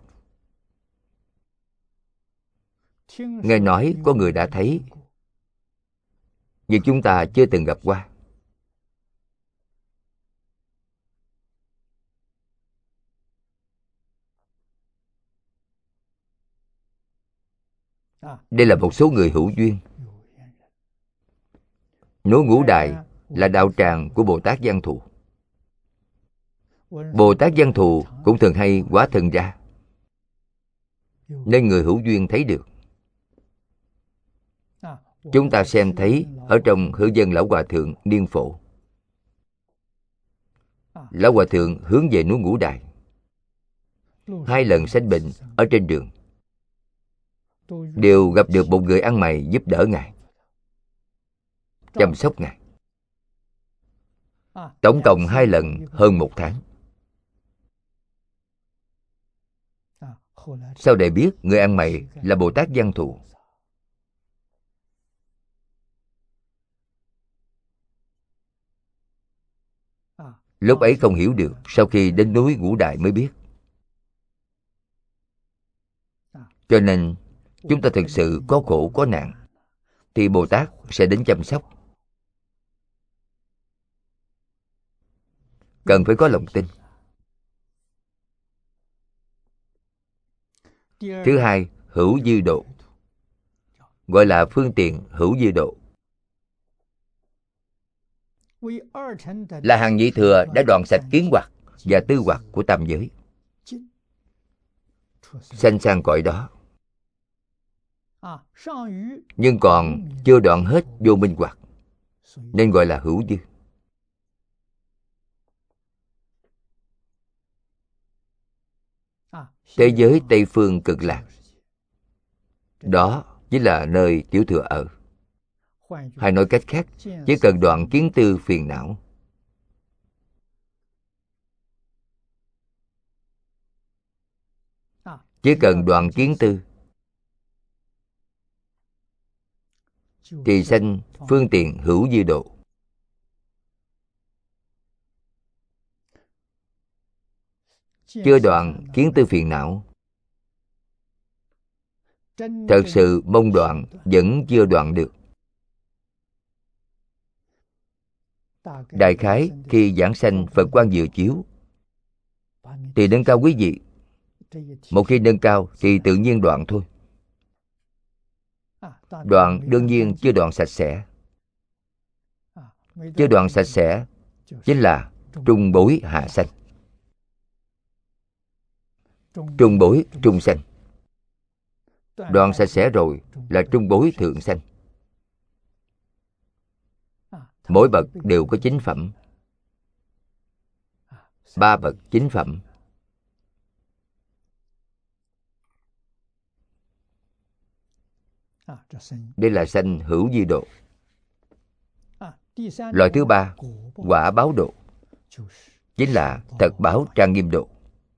nghe nói có người đã thấy, nhưng chúng ta chưa từng gặp qua. Đây là một số người hữu duyên. Núi Ngũ Đài là đạo tràng của Bồ Tát Văn Thù. Bồ Tát Văn Thù cũng thường hay hóa thân ra, nên người hữu duyên thấy được. Chúng ta xem thấy ở trong Hữu Dân Lão Hòa Thượng Niên Phổ. Lão Hòa Thượng hướng về núi Ngũ Đài. 2 lần sanh bệnh ở trên đường, đều gặp được một người ăn mày giúp đỡ Ngài, chăm sóc Ngài. Tổng cộng 2 lần hơn 1 tháng. Sau để biết người ăn mày là Bồ Tát Văn Thù. Lúc ấy không hiểu được, sau khi đến núi Ngũ Đài mới biết. Cho nên chúng ta thực sự có khổ có nạn thì Bồ Tát sẽ đến chăm sóc. Cần phải có lòng tin. Thứ hai, hữu dư độ, gọi là phương tiện hữu dư độ. Là hàng nhị thừa đã đoạn sạch kiến hoặc và tư hoặc của tam giới, sanh sang cõi đó, nhưng còn chưa đoạn hết vô minh hoặc, nên gọi là hữu dư. Thế giới Tây phương cực lạc, đó chính là nơi tiểu thừa ở. Hay nói cách khác, chỉ cần đoạn kiến tư phiền não, chỉ cần đoạn kiến tư, thì sanh phương tiện hữu dư độ. Chưa đoạn kiến tư phiền não, thật sự mong đoạn vẫn chưa đoạn được. Đại khái khi giảng sanh Phật quang vừa chiếu thì nâng cao quý vị. Một khi nâng cao thì tự nhiên đoạn thôi. Đoạn đương nhiên chưa đoạn sạch sẽ. Chưa đoạn sạch sẽ chính là trung bối hạ sanh, trung bối trung sanh. Đoạn sạch sẽ rồi là trung bối thượng sanh. Mỗi bậc đều có 9 phẩm. 3 bậc 9 phẩm. Đây là sanh hữu vi độ. Loại thứ 3, quả báo độ, chính là thật báo trang nghiêm độ.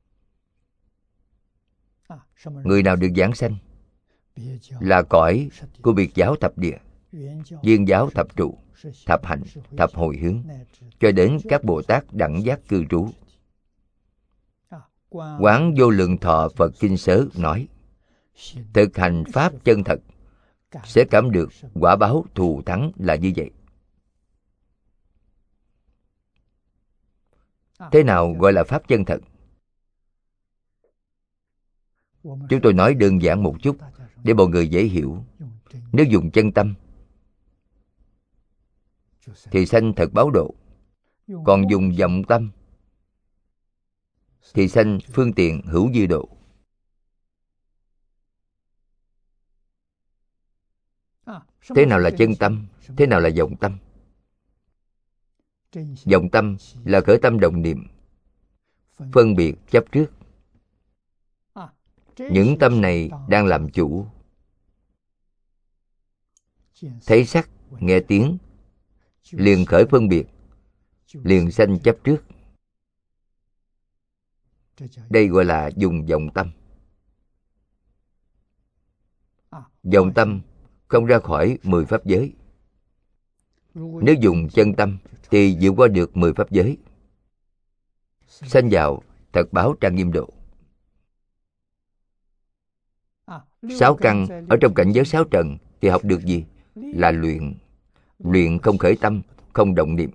Người nào được giảng sanh là cõi của biệt giáo thập địa, viên giáo thập trụ, thập hạnh, thập hồi hướng, cho đến các Bồ Tát đẳng giác cư trú. Quán Vô Lượng Thọ Phật Kinh Sớ nói, thực hành pháp chân thật sẽ cảm được quả báo thù thắng là như vậy. Thế nào gọi là pháp chân thật? Chúng tôi nói đơn giản một chút để mọi người dễ hiểu. Nếu dùng chân tâm thì sanh thật báo độ. Còn dùng vọng tâm thì sanh phương tiện hữu vi độ. Thế nào là chân tâm? Thế nào là vọng tâm? Vọng tâm là khởi tâm đồng niệm, phân biệt chấp trước. Những tâm này đang làm chủ. Thấy sắc, nghe tiếng, liền khởi phân biệt, liền sanh chấp trước. Đây gọi là dùng vọng tâm. Vọng tâm không ra khỏi 10 pháp giới. Nếu dùng chân tâm thì vượt qua được 10 pháp giới, sanh vào thật báo trang nghiêm độ. 6 căn ở trong cảnh giới 6 trần thì học được gì? Là luyện. Luyện không khởi tâm, không động niệm.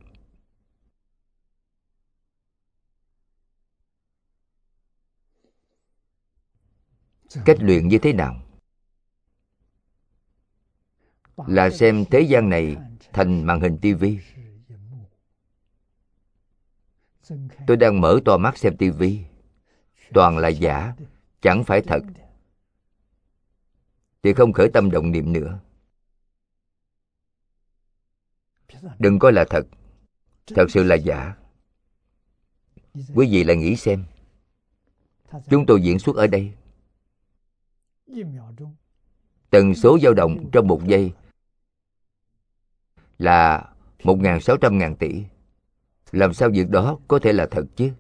Cách luyện như thế nào? Là xem thế gian này thành màn hình tivi. Tôi đang mở to mắt xem tivi, toàn là giả, chẳng phải thật, thì không khởi tâm động niệm nữa. Đừng coi là thật, thật sự là giả. Quý vị lại nghĩ xem, chúng tôi diễn xuất ở đây, tần số dao động trong 1 giây là 1.600.000 tỷ. Làm sao việc đó có thể là thật chứ?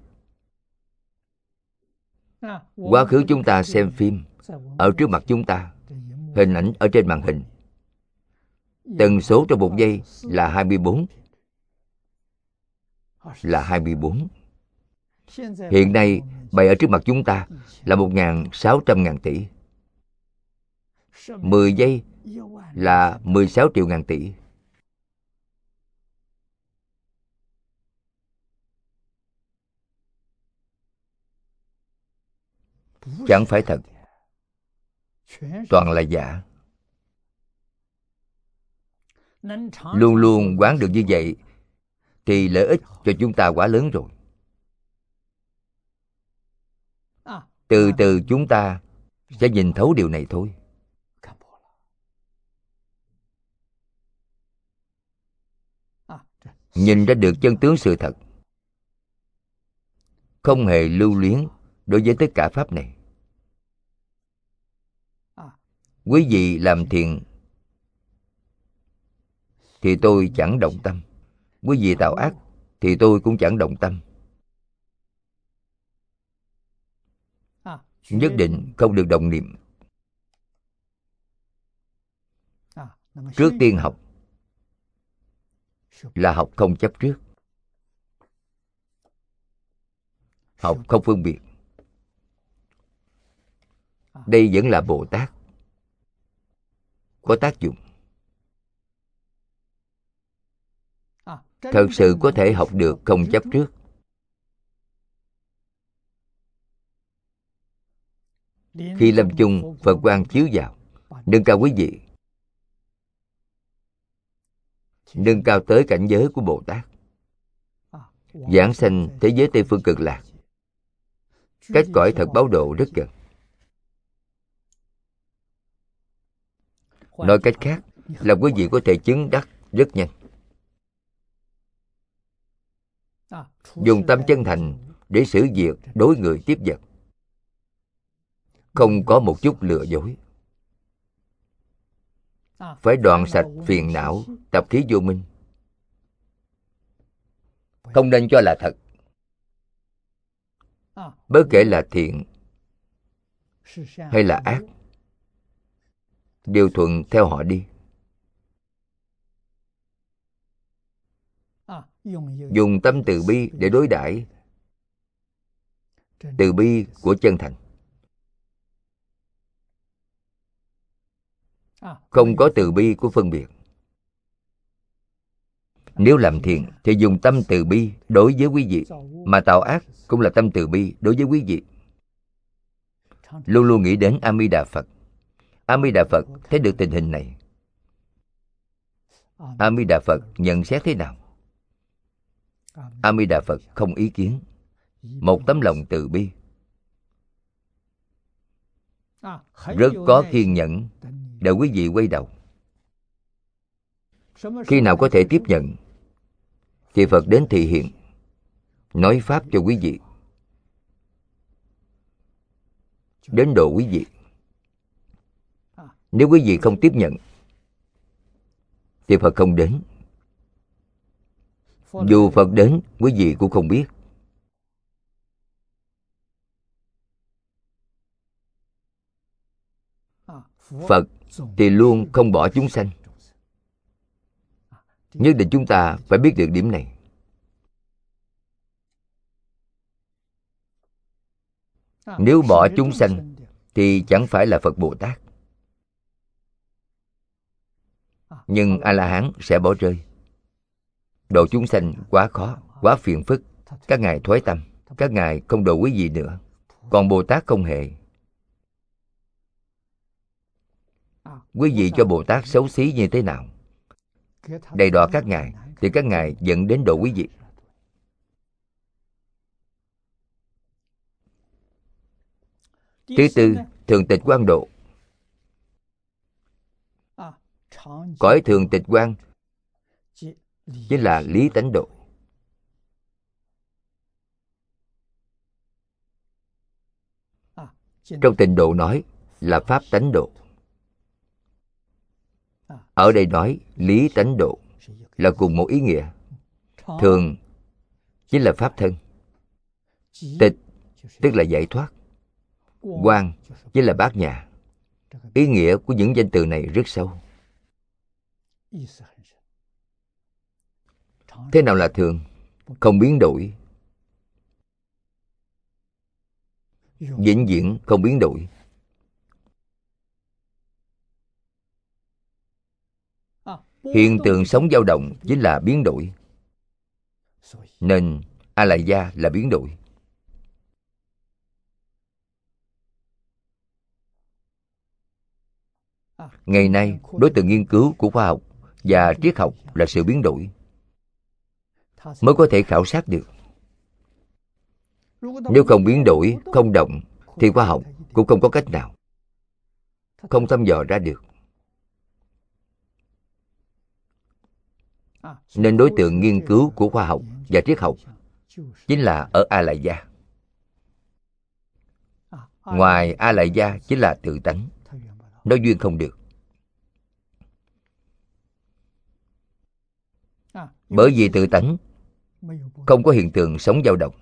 Quá khứ chúng ta xem phim, ở trước mặt chúng ta, hình ảnh ở trên màn hình, tần số trong 1 giây là 24. Là 24. Hiện nay bày ở trước mặt chúng ta là 1.600.000 tỷ. 10 giây là 16 triệu ngàn tỷ. Chẳng phải thật, toàn là giả. Luôn luôn quán được như vậy thì lợi ích cho chúng ta quá lớn rồi. Từ từ chúng ta sẽ nhìn thấu điều này thôi. Nhìn ra được chân tướng sự thật, không hề lưu luyến đối với tất cả pháp này. Quý vị làm thiện thì tôi chẳng động tâm. Quý vị tạo ác thì tôi cũng chẳng động tâm. Nhất định không được động niệm. Trước tiên học là học không chấp trước, học không phân biệt. Đây vẫn là Bồ Tát, có tác dụng. thật sự có thể học được không chấp trước. Khi lâm chung, Phật quang chiếu vào, nâng cao quý vị, nâng cao tới cảnh giới của Bồ Tát, giảng sanh thế giới Tây Phương Cực Lạc, cách cõi thật báo độ rất gần. Nói cách khác là quý vị có thể chứng đắc rất nhanh. Dùng tâm chân thành để xử việc đối người tiếp vật, không có một chút lừa dối. Phải đoạn sạch phiền não, tập khí vô minh. Không nên cho là thật. Bất kể là thiện hay là ác, đều thuận theo họ đi. Dùng tâm từ bi để đối đãi, từ bi của chân thành, không có từ bi của phân biệt. Nếu làm thiện thì dùng tâm từ bi đối với quý vị, mà tạo ác cũng là tâm từ bi đối với quý vị. Luôn luôn nghĩ đến A Di Đà Phật. A Di Đà Phật thấy được tình hình này, A Di Đà Phật nhận xét thế nào? A Di Đà Phật không ý kiến, một tấm lòng từ bi, rất có kiên nhẫn đợi quý vị quay đầu. Khi nào có thể tiếp nhận thì Phật đến thị hiện, nói pháp cho quý vị, đến độ quý vị. Nếu quý vị không tiếp nhận thì Phật không đến. Dù Phật đến, quý vị cũng không biết. Phật thì luôn không bỏ chúng sanh. Nhất định chúng ta phải biết được điểm này. Nếu bỏ chúng sanh thì chẳng phải là Phật Bồ Tát. Nhưng A-la-hán sẽ bỏ rơi. Độ chúng sanh quá khó, quá phiền phức. Các ngài thoái tâm, các ngài không độ quý vị nữa. Còn Bồ Tát không hề. Quý vị cho Bồ Tát xấu xí như thế nào, đầy đọa các ngài, thì các ngài dẫn đến độ quý vị. Thứ tư, thường tịch quang độ. Cõi thường tịch quang chính là lý tánh độ. Trong Tịnh Độ nói là pháp tánh độ. Ở đây nói lý tánh độ là cùng một ý nghĩa. Thường chính là pháp thân, tịch tức là giải thoát, quang chính là bát nhã. Ý nghĩa của những danh từ này rất sâu. Thế nào là thường? Không biến đổi, vĩnh viễn không biến đổi. Hiện tượng sống dao động chính là biến đổi. Nên A-la-gia là biến đổi. Ngày nay, đối tượng nghiên cứu của khoa học và triết học là sự biến đổi, mới có thể khảo sát được. Nếu không biến đổi, không động, thì khoa học cũng không có cách nào, không thăm dò ra được. Nên đối tượng nghiên cứu của khoa học và triết học chính là ở A-la-gia. Ngoài A-la-gia chính là tự tánh, nói duyên không được. Bởi vì tự tánh không có hiện tượng sống dao động,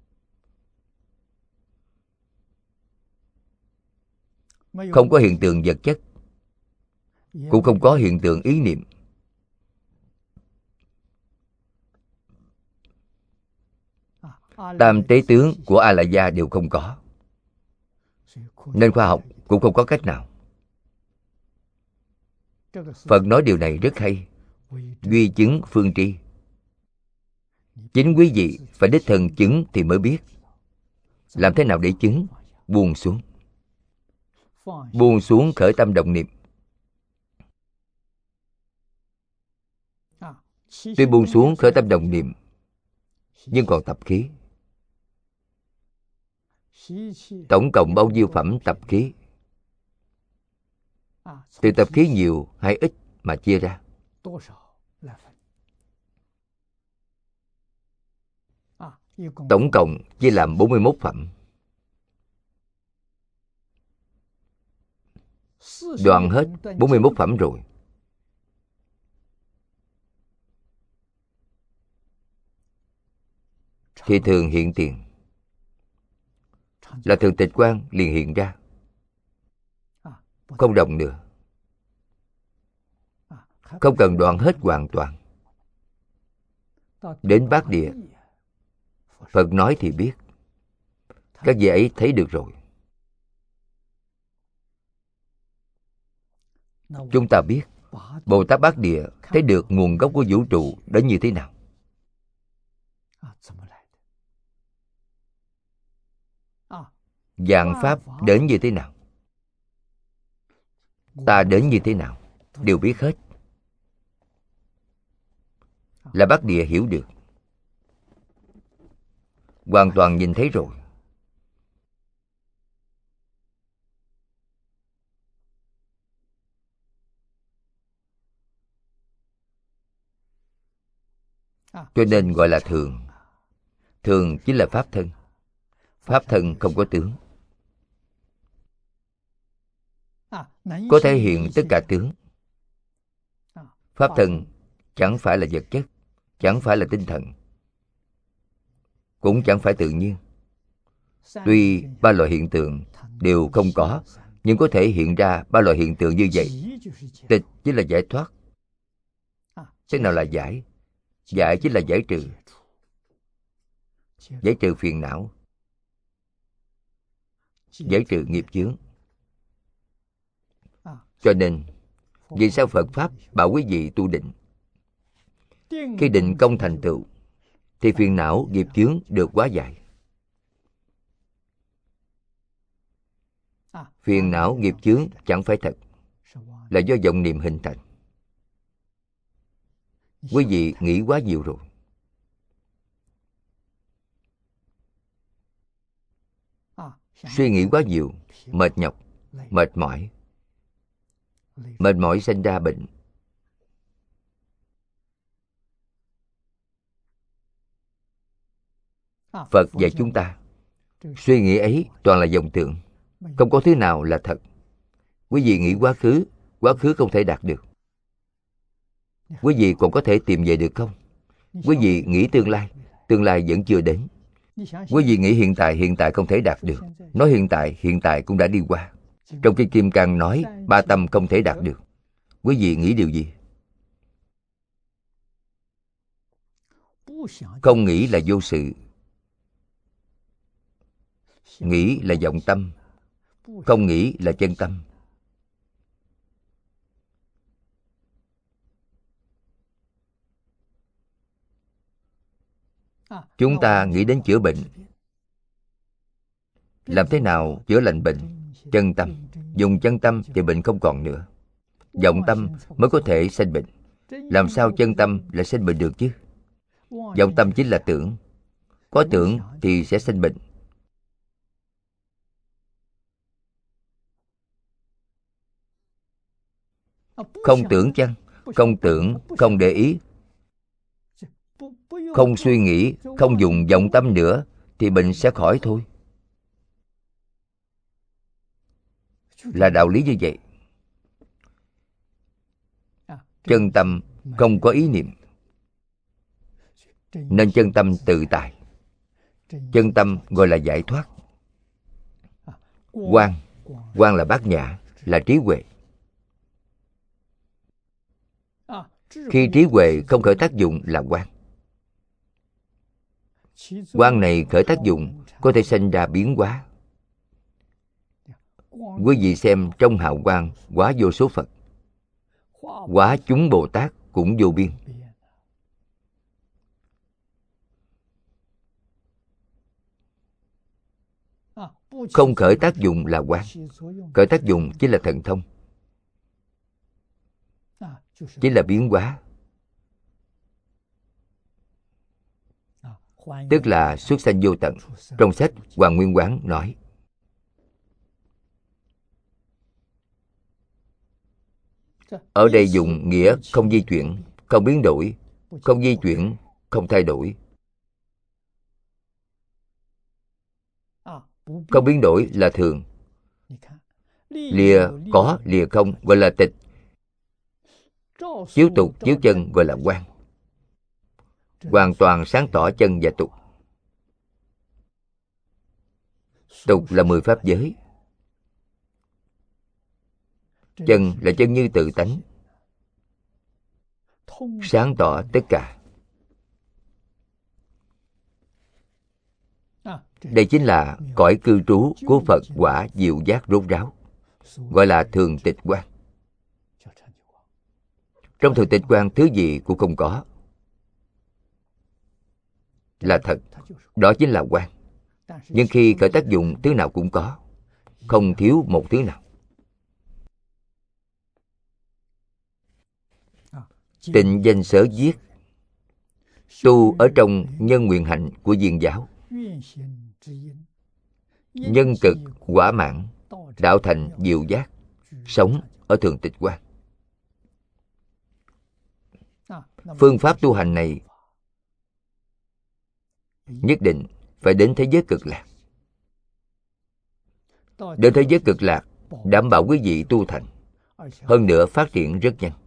không có hiện tượng vật chất, cũng không có hiện tượng ý niệm. Tam tế tướng của A-la-gia đều không có. Nên khoa học cũng không có cách nào. Phật nói điều này rất hay. Duy chứng phương tri. Chính quý vị phải đích thân chứng thì mới biết. Làm thế nào để chứng? Buông xuống. Buông xuống khởi tâm động niệm. Tuy buông xuống khởi tâm động niệm, nhưng còn tập khí. Tổng cộng bao nhiêu phẩm tập khí? Từ tập khí nhiều hay ít mà chia ra. Tổng cộng chia làm 41 phẩm. Đoạn hết 41 phẩm rồi, thì thường hiện tiền. Là thường tịch quan liền hiện ra, không động nữa. Không cần đoạn hết hoàn toàn. Đến Bát Địa, Phật nói thì biết. Các vị ấy thấy được rồi. Chúng ta biết Bồ Tát Bát Địa thấy được nguồn gốc của vũ trụ đến như thế nào. Vạn pháp đến như thế nào, ta đến như thế nào, đều biết hết. Là Bát Địa hiểu được, hoàn toàn nhìn thấy rồi. Cho nên gọi là thường. Thường chính là pháp thân. Pháp thân không có tướng. Có thể hiện tất cả tướng. Pháp thân chẳng phải là vật chất, chẳng phải là tinh thần, cũng chẳng phải tự nhiên. Tuy ba loại hiện tượng đều không có, nhưng có thể hiện ra ba loại hiện tượng như vậy. Tịch chính là giải thoát. Thế nào là giải? Giải chính là giải trừ. Giải trừ phiền não, giải trừ nghiệp chướng. Cho nên vì sao Phật Pháp bảo quý vị tu định? Khi định công thành tựu thì phiền não nghiệp chướng được hóa giải. Phiền não nghiệp chướng chẳng phải thật, là do vọng niệm hình thành. Quý vị nghĩ quá nhiều rồi. Suy nghĩ quá nhiều, mệt nhọc, mệt mỏi. Mệt mỏi sinh ra bệnh. Phật dạy chúng ta, suy nghĩ ấy toàn là vọng tưởng, không có thứ nào là thật. Quý vị nghĩ quá khứ, quá khứ không thể đạt được. Quý vị còn có thể tìm về được không? Quý vị nghĩ tương lai vẫn chưa đến. Quý vị nghĩ hiện tại không thể đạt được. Nói hiện tại cũng đã đi qua. Trong Kinh Kim Cang nói, ba tâm không thể đạt được. Quý vị nghĩ điều gì? Không nghĩ là vô sự. Nghĩ là vọng tâm. Không nghĩ là chân tâm. Chúng ta nghĩ đến chữa bệnh. Làm thế nào chữa lành bệnh? Chân tâm. Dùng chân tâm thì bệnh không còn nữa. Vọng tâm mới có thể sanh bệnh. Làm sao chân tâm lại sanh bệnh được chứ? Vọng tâm chính là tưởng. Có tưởng thì sẽ sanh bệnh. Không tưởng chăng? Không tưởng, không để ý, không suy nghĩ, không dùng vọng tâm nữa thì bệnh sẽ khỏi thôi. Là đạo lý như vậy. Chân tâm không có ý niệm, nên chân tâm tự tại. Chân tâm gọi là giải thoát. Quang, quang là bát nhã, là trí huệ. Khi trí huệ không khởi tác dụng là quang. Quang này khởi tác dụng có thể sinh ra biến hóa. Quý vị xem trong hào quang hóa vô số Phật, hóa chúng Bồ Tát cũng vô biên. Không khởi tác dụng là quang. Khởi tác dụng chính là thần thông, chính là biến hóa. Tức là xuất sanh vô tận. Trong sách Hoàng Nguyên Quán nói, ở đây dùng nghĩa không di chuyển, không biến đổi. Không di chuyển, không thay đổi. Không biến đổi là thường. Lìa có, lìa không gọi là tịch. Chiếu tục, chiếu chân gọi là quang. Hoàn toàn sáng tỏ chân và tục. Tục là 10 pháp giới. Chân là chân như tự tánh, sáng tỏ tất cả. Đây chính là cõi cư trú của Phật quả diệu giác rốt ráo, gọi là thường tịch quang. Trong thường tịch quang thứ gì cũng không có, là thật. Đó chính là quang. Nhưng khi khởi tác dụng, thứ nào cũng có, không thiếu một thứ nào. Tịnh danh sở viết, tu ở trong nhân nguyện hạnh của viên giáo. Nhân cực quả mãn, đạo thành diệu giác, sống ở thường tịch quang. Phương pháp tu hành này nhất định phải đến thế giới cực lạc. Đến thế giới cực lạc đảm bảo quý vị tu thành, hơn nữa phát triển rất nhanh.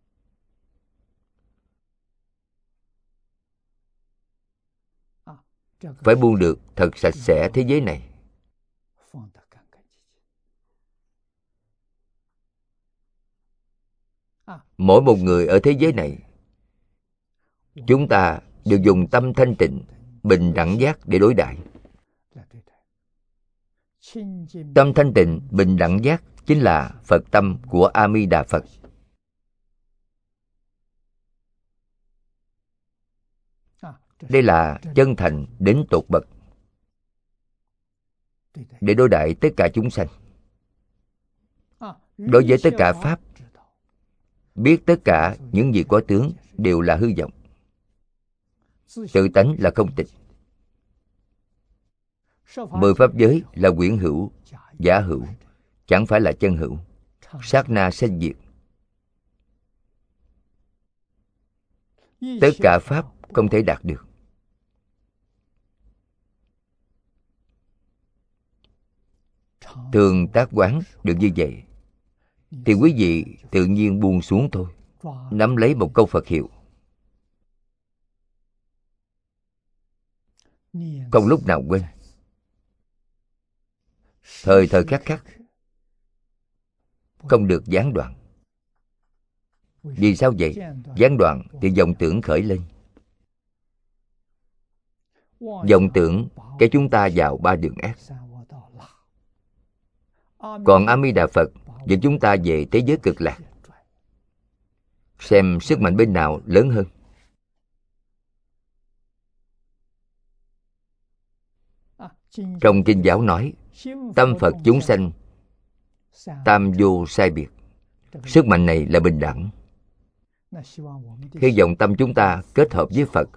Phải buông được thật sạch sẽ thế giới này. Mỗi một người ở thế giới này, chúng ta đều dùng tâm thanh tịnh, bình đẳng giác để đối đãi. Tâm thanh tịnh, bình đẳng giác chính là Phật tâm của A Di Đà Phật. Đây là chân thành đến tột bậc để đối đãi tất cả chúng sanh. Đối với tất cả pháp, biết tất cả những gì có tướng đều là hư vọng. Tự tánh là không tịch. 10 pháp giới là quyển hữu, giả hữu, chẳng phải là chân hữu. Sát na sanh diệt. Tất cả pháp không thể đạt được. Thường tác quán được như vậy, thì quý vị tự nhiên buông xuống thôi. Nắm lấy một câu Phật hiệu, không lúc nào quên. Thời thời khắc khắc, không được gián đoạn. Vì sao vậy? Gián đoạn thì vọng tưởng khởi lên. Vọng tưởng kéo chúng ta vào 3 đường ác. Còn A Di Đà Phật dẫn chúng ta về thế giới cực lạc. Xem sức mạnh bên nào lớn hơn. Trong kinh giáo nói, tâm Phật chúng sanh tam vô sai biệt. Sức mạnh này là bình đẳng. Hy vọng tâm chúng ta kết hợp với Phật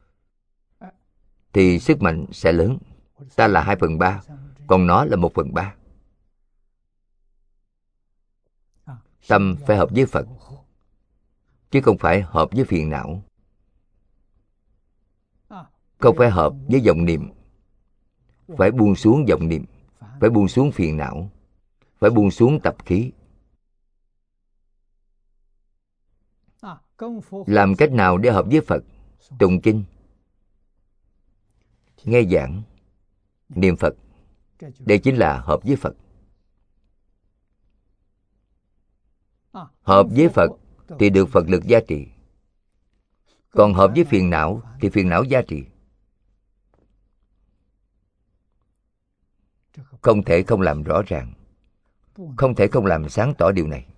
thì sức mạnh sẽ lớn. Ta là 2/3, còn nó là 1/3. Tâm phải hợp với Phật, chứ không phải hợp với phiền não. Không phải hợp với vọng niệm. Phải buông xuống vọng niệm, phải buông xuống phiền não, phải buông xuống tập khí. Làm cách nào để hợp với Phật? Tụng kinh, nghe giảng, niệm Phật. Đây chính là hợp với Phật. Hợp với Phật thì được Phật lực gia trì. Còn hợp với phiền não thì phiền não gia trì. Không thể không làm rõ ràng, không thể không làm sáng tỏ điều này.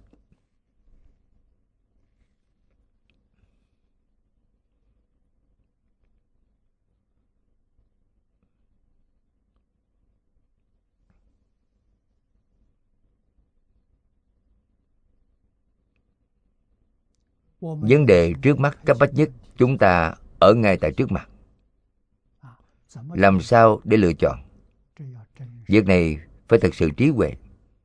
Vấn đề trước mắt cấp bách nhất chúng ta ở ngay tại trước mặt. Làm sao để lựa chọn? Việc này phải thật sự trí huệ.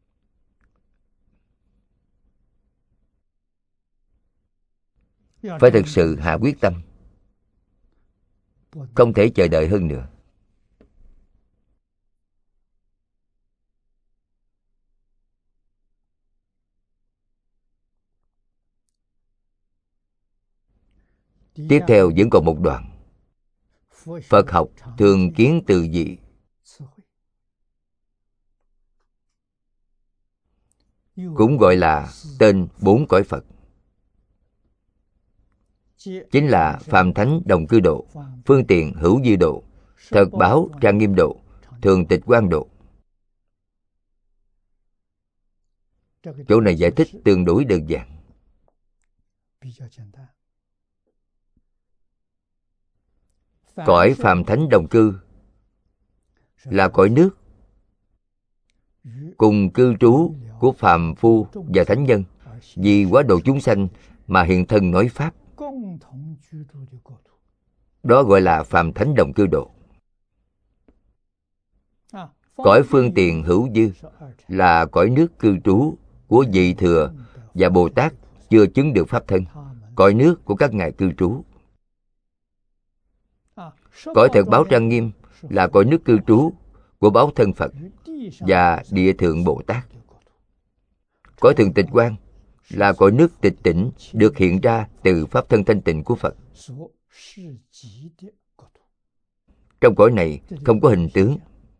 Phải thật sự hạ quyết tâm. Không thể chờ đợi hơn nữa. Tiếp theo vẫn còn một đoạn. Phật học thường kiến từ dị, cũng gọi là tên 4 cõi Phật. Chính là Phàm Thánh Đồng Cư Độ, Phương Tiện Hữu Dư Độ, Thật Báo Trang Nghiêm Độ, Thường Tịch Quang Độ. Chỗ này giải thích tương đối đơn giản. Cõi Phàm Thánh Đồng Cư là cõi nước cùng cư trú của phàm phu và thánh nhân, vì quá độ chúng sanh mà hiện thân nói pháp. Đó gọi là Phàm Thánh Đồng Cư Độ. Cõi Phương Tiện Hữu Dư là cõi nước cư trú của vị thừa và Bồ Tát chưa chứng được pháp thân, cõi nước của các ngài cư trú. Cõi Thật Báo Trang Nghiêm là cõi nước cư trú của báo thân Phật và địa thượng Bồ Tát. Cõi Thường Tịch Quang là cõi nước tịch tỉnh được hiện ra từ pháp thân thanh tịnh của Phật. Trong cõi này không có hình tướng.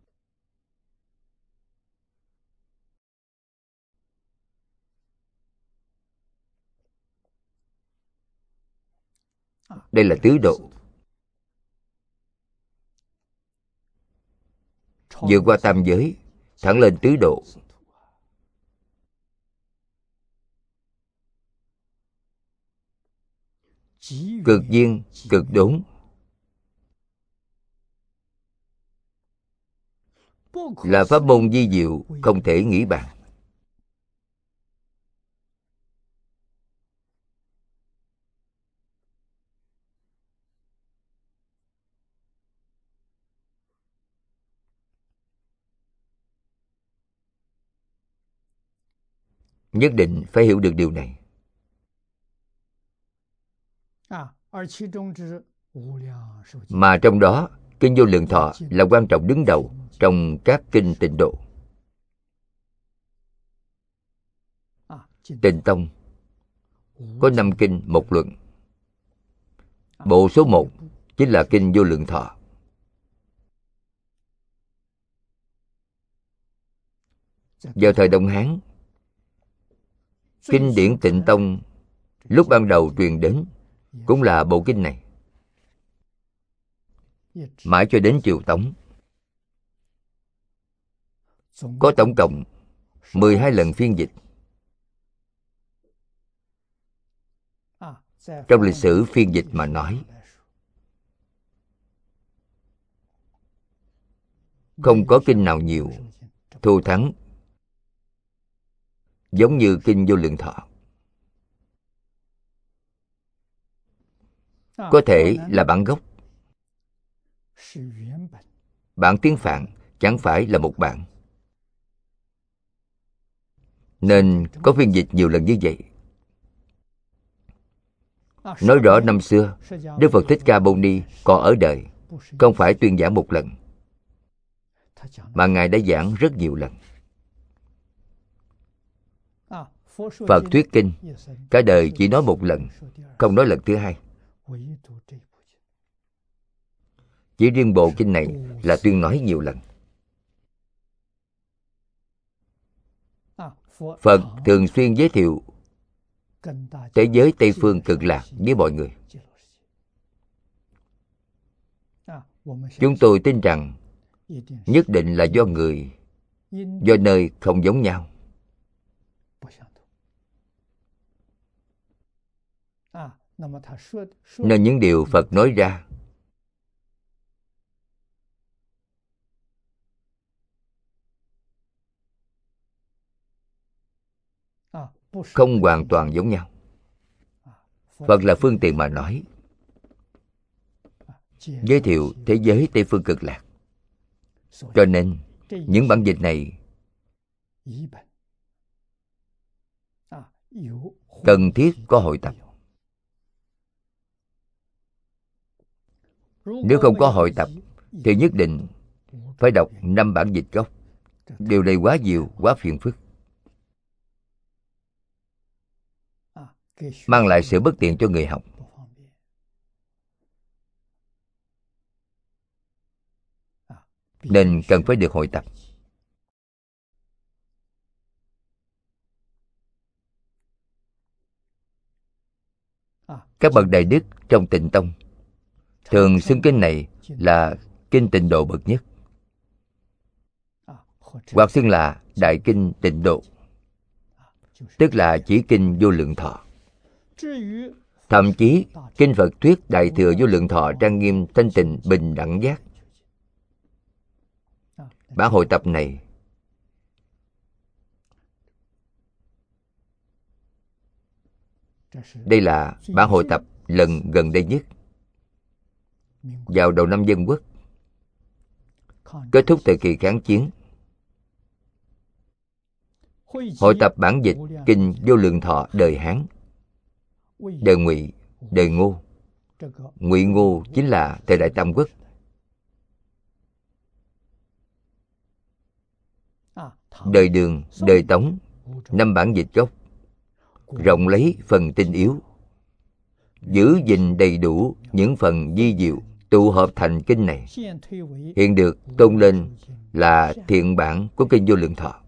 Đây là tứ độ. Vượt qua tam giới, thẳng lên tứ độ. Cực duyên, cực đốn, là pháp môn vi diệu không thể nghĩ bàn. Nhất định phải hiểu được điều này. Mà trong đó, Kinh Vô Lượng Thọ là quan trọng đứng đầu trong các kinh Tịnh Độ. Tịnh Tông có 5 kinh 1 luận. Bộ số 1 chính là Kinh Vô Lượng Thọ. Vào thời Đông Hán, kinh điển Tịnh Tông lúc ban đầu truyền đến cũng là bộ kinh này. Mãi cho đến triều Tống, có tổng cộng 12 lần phiên dịch. Trong lịch sử phiên dịch mà nói, không có kinh nào nhiều, thù thắng giống như Kinh Vô Lượng Thọ. Có thể là bản gốc. Bản tiếng Phạn chẳng phải là một bản, nên có phiên dịch nhiều lần như vậy. Nói rõ năm xưa, Đức Phật Thích Ca Mâu Ni còn ở đời, không phải tuyên giảng một lần, mà Ngài đã giảng rất nhiều lần. Phật thuyết kinh, cả đời chỉ nói một lần, không nói lần thứ hai. Chỉ riêng bộ kinh này là tuyên nói nhiều lần. Phật thường xuyên giới thiệu thế giới Tây Phương Cực Lạc với mọi người. Chúng tôi tin rằng nhất định là do người, do nơi không giống nhau. Nên những điều Phật nói ra không hoàn toàn giống nhau. Phật là phương tiện mà nói, giới thiệu thế giới Tây Phương Cực Lạc. Cho nên những bản dịch này cần thiết có hội tập. Nếu không có hội tập thì nhất định phải đọc 5 bản dịch gốc. Điều này quá nhiều, quá phiền phức, mang lại sự bất tiện cho người học. Nên cần phải được hội tập. Các bậc đại đức trong Tịnh Tông thường xưng kinh này là kinh Tịnh Độ bậc nhất, hoặc xưng là Đại Kinh Tịnh Độ, tức là chỉ kinh Vô Lượng Thọ. Thậm chí kinh Phật thuyết Đại Thừa Vô Lượng Thọ trang nghiêm thanh tịnh bình đẳng giác. Bản hội tập này đây là bản hội tập lần gần đây nhất, vào đầu năm Dân Quốc, kết thúc thời kỳ kháng chiến. Hội tập bản dịch kinh Vô Lượng Thọ đời Hán, đời Ngụy, đời Ngô. Ngụy Ngô chính là thời đại Tam Quốc. Đời Đường, đời Tống, 5 bản dịch gốc, rộng lấy phần tinh yếu, giữ gìn đầy đủ những phần vi diệu, tụ hợp thành kinh này, hiện được tôn lên là thiện bản của kinh Vô Lượng Thọ.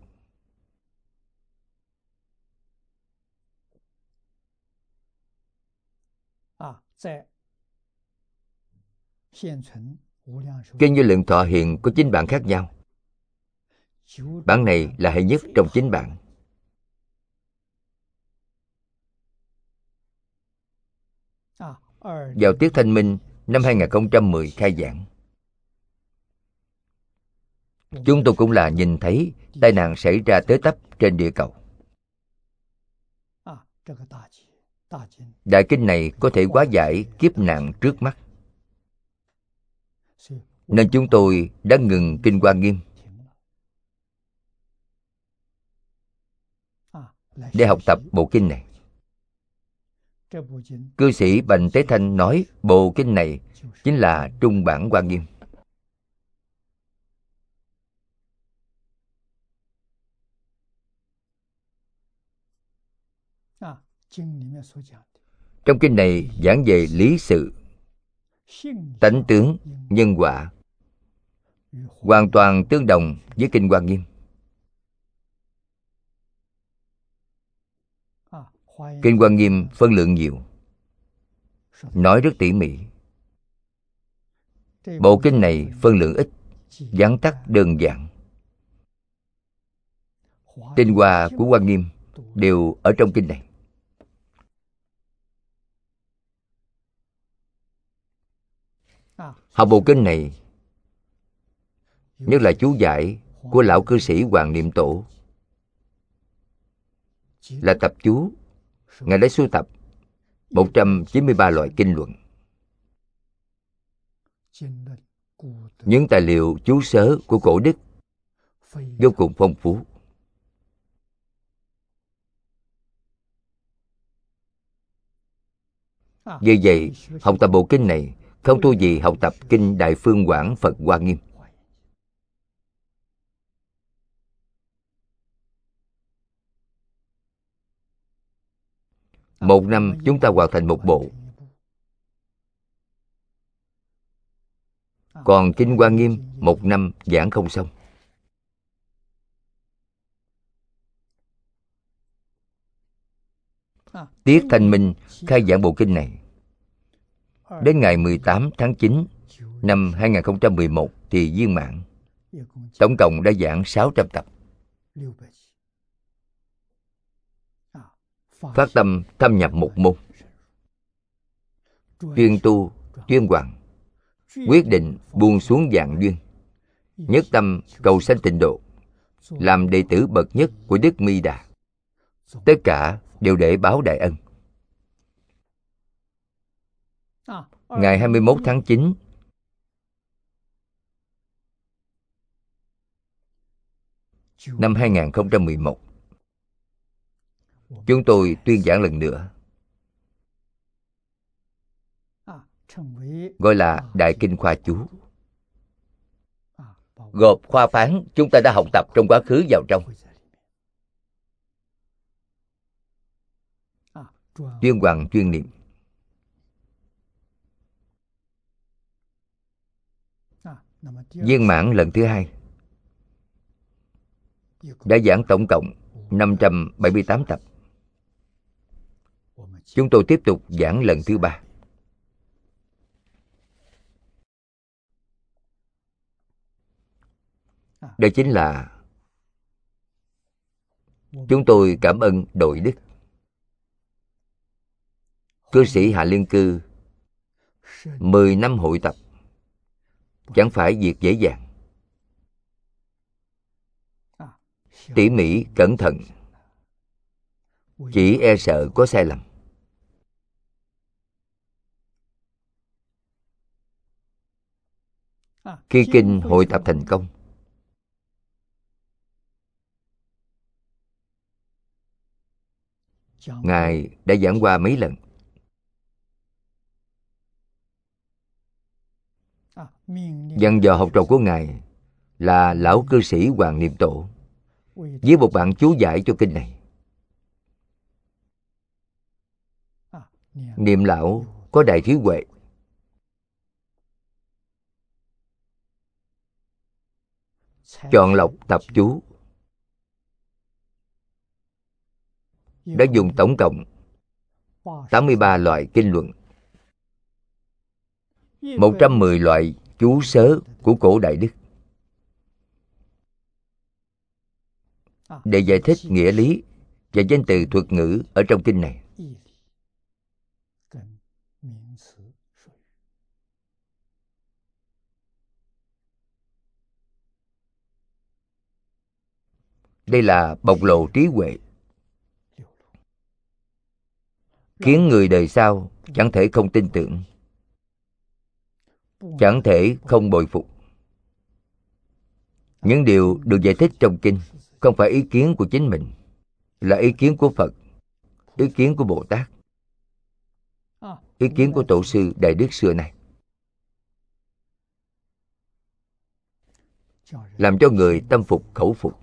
Kinh Vô Lượng Thọ hiện có 9 bản khác nhau. Bản này là hay nhất trong 9 bản. Vào tiết Thanh Minh năm 2010 khai giảng, chúng tôi cũng là nhìn thấy tai nạn xảy ra tới tấp trên địa cầu. Đại kinh này có thể hóa giải kiếp nạn trước mắt, nên chúng tôi đã ngừng kinh Hoa Nghiêm để học tập bộ kinh này. Cư sĩ Bành Tế Thanh nói bộ kinh này chính là trung bản Hoa Nghiêm. Trong kinh này giảng về lý sự, tánh tướng, nhân quả, hoàn toàn tương đồng với kinh Hoa Nghiêm. Kinh Hoa Nghiêm phân lượng nhiều, nói rất tỉ mỉ. Bộ kinh này phân lượng ít, vắn tắt đơn giản. Tinh hoa của Hoa Nghiêm đều ở trong kinh này. Học bộ kinh này, nhất là chú giải của lão cư sĩ Hoàng Niệm Tổ, là tập chú. Ngài đã sưu tập 193 loại kinh luận. Những tài liệu chú sớ của cổ đức vô cùng phong phú. Vì vậy, học tập bộ kinh này không thua gì học tập kinh Đại Phương Quảng Phật Hoa Nghiêm. Một năm chúng ta hoàn thành một bộ. Còn kinh Hoa Nghiêm 1 năm giảng không xong. Tiết Thanh Minh khai giảng bộ kinh này đến ngày 18 tháng 9 năm 2011 thì viên mãn. Tổng cộng đã giảng 600 tập. Phát tâm thâm nhập một môn, chuyên tu, chuyên hoàn, quyết định buông xuống vạn duyên, nhất tâm cầu sanh tịnh độ, làm đệ tử bậc nhất của Đức Mi Đà. Tất cả đều để báo đại ân. ngày 21 tháng 9 năm 2011, chúng tôi tuyên giảng lần nữa, gọi là Đại Kinh Khoa Chú, gộp khoa phán chúng ta đã học tập trong quá khứ vào trong. Chuyên hoàn chuyên niệm. Viên mãn lần thứ hai đã giảng tổng cộng 578 tập. Chúng tôi tiếp tục giảng lần thứ ba. Đây chính là chúng tôi cảm ơn đội đức. Cư sĩ Hạ Liên Cư 10 năm hội tập chẳng phải việc dễ dàng. Tỉ mỉ, cẩn thận, chỉ e sợ có sai lầm. Khi kinh hội tập thành công, Ngài đã giảng qua mấy lần. Dặn dò học trò của Ngài là lão cư sĩ Hoàng Niệm Tổ với một bạn chú giải cho kinh này. Niệm lão có đại trí huệ, chọn lọc tập chú, đã dùng tổng cộng 83 loại kinh luận, 110 loại chú sớ của cổ đại đức để giải thích nghĩa lý và danh từ thuật ngữ ở trong kinh này. Đây là bộc lộ trí huệ, khiến người đời sau chẳng thể không tin tưởng, chẳng thể không bội phục. Những điều được giải thích trong kinh không phải ý kiến của chính mình, là ý kiến của Phật, ý kiến của Bồ Tát, ý kiến của tổ sư Đại Đức xưa nay, làm cho người tâm phục khẩu phục.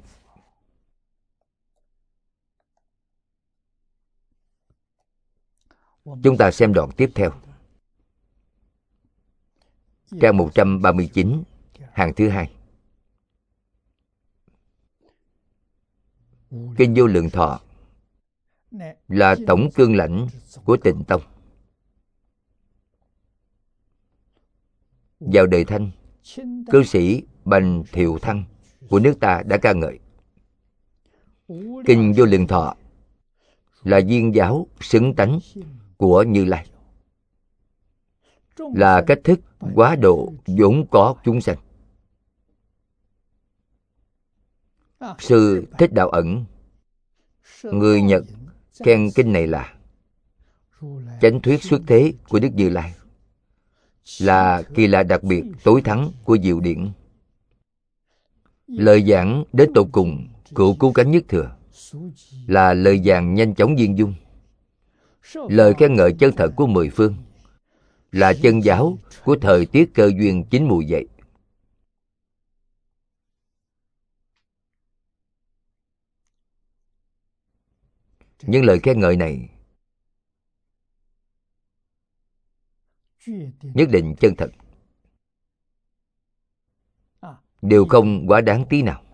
Chúng ta xem đoạn tiếp theo. Trang 139, hàng thứ hai. Kinh Vô Lượng Thọ là tổng cương lãnh của Tịnh Tông. Vào đời Thanh, cư sĩ Bành Thiệu Thăng của nước ta đã ca ngợi Kinh Vô Lượng Thọ là viên giáo xứng tánh của Như Lai, là cách thức hóa độ vốn có chúng sanh. Sư Thích Đạo Ẩn, người Nhật, khen kinh này là chánh thuyết xuất thế của Đức Như Lai, là kỳ lạ đặc biệt tối thắng của Diệu Điển. Lời giảng đến tột cùng cựu cứu cánh nhất thừa, là lời giảng nhanh chóng viên dung. Lời khen ngợi chân thật của mười phương, là chân giáo của thời tiết cơ duyên chín mùi dậy. Những lời khen ngợi này nhất định chân thật, đều không quá đáng tí nào.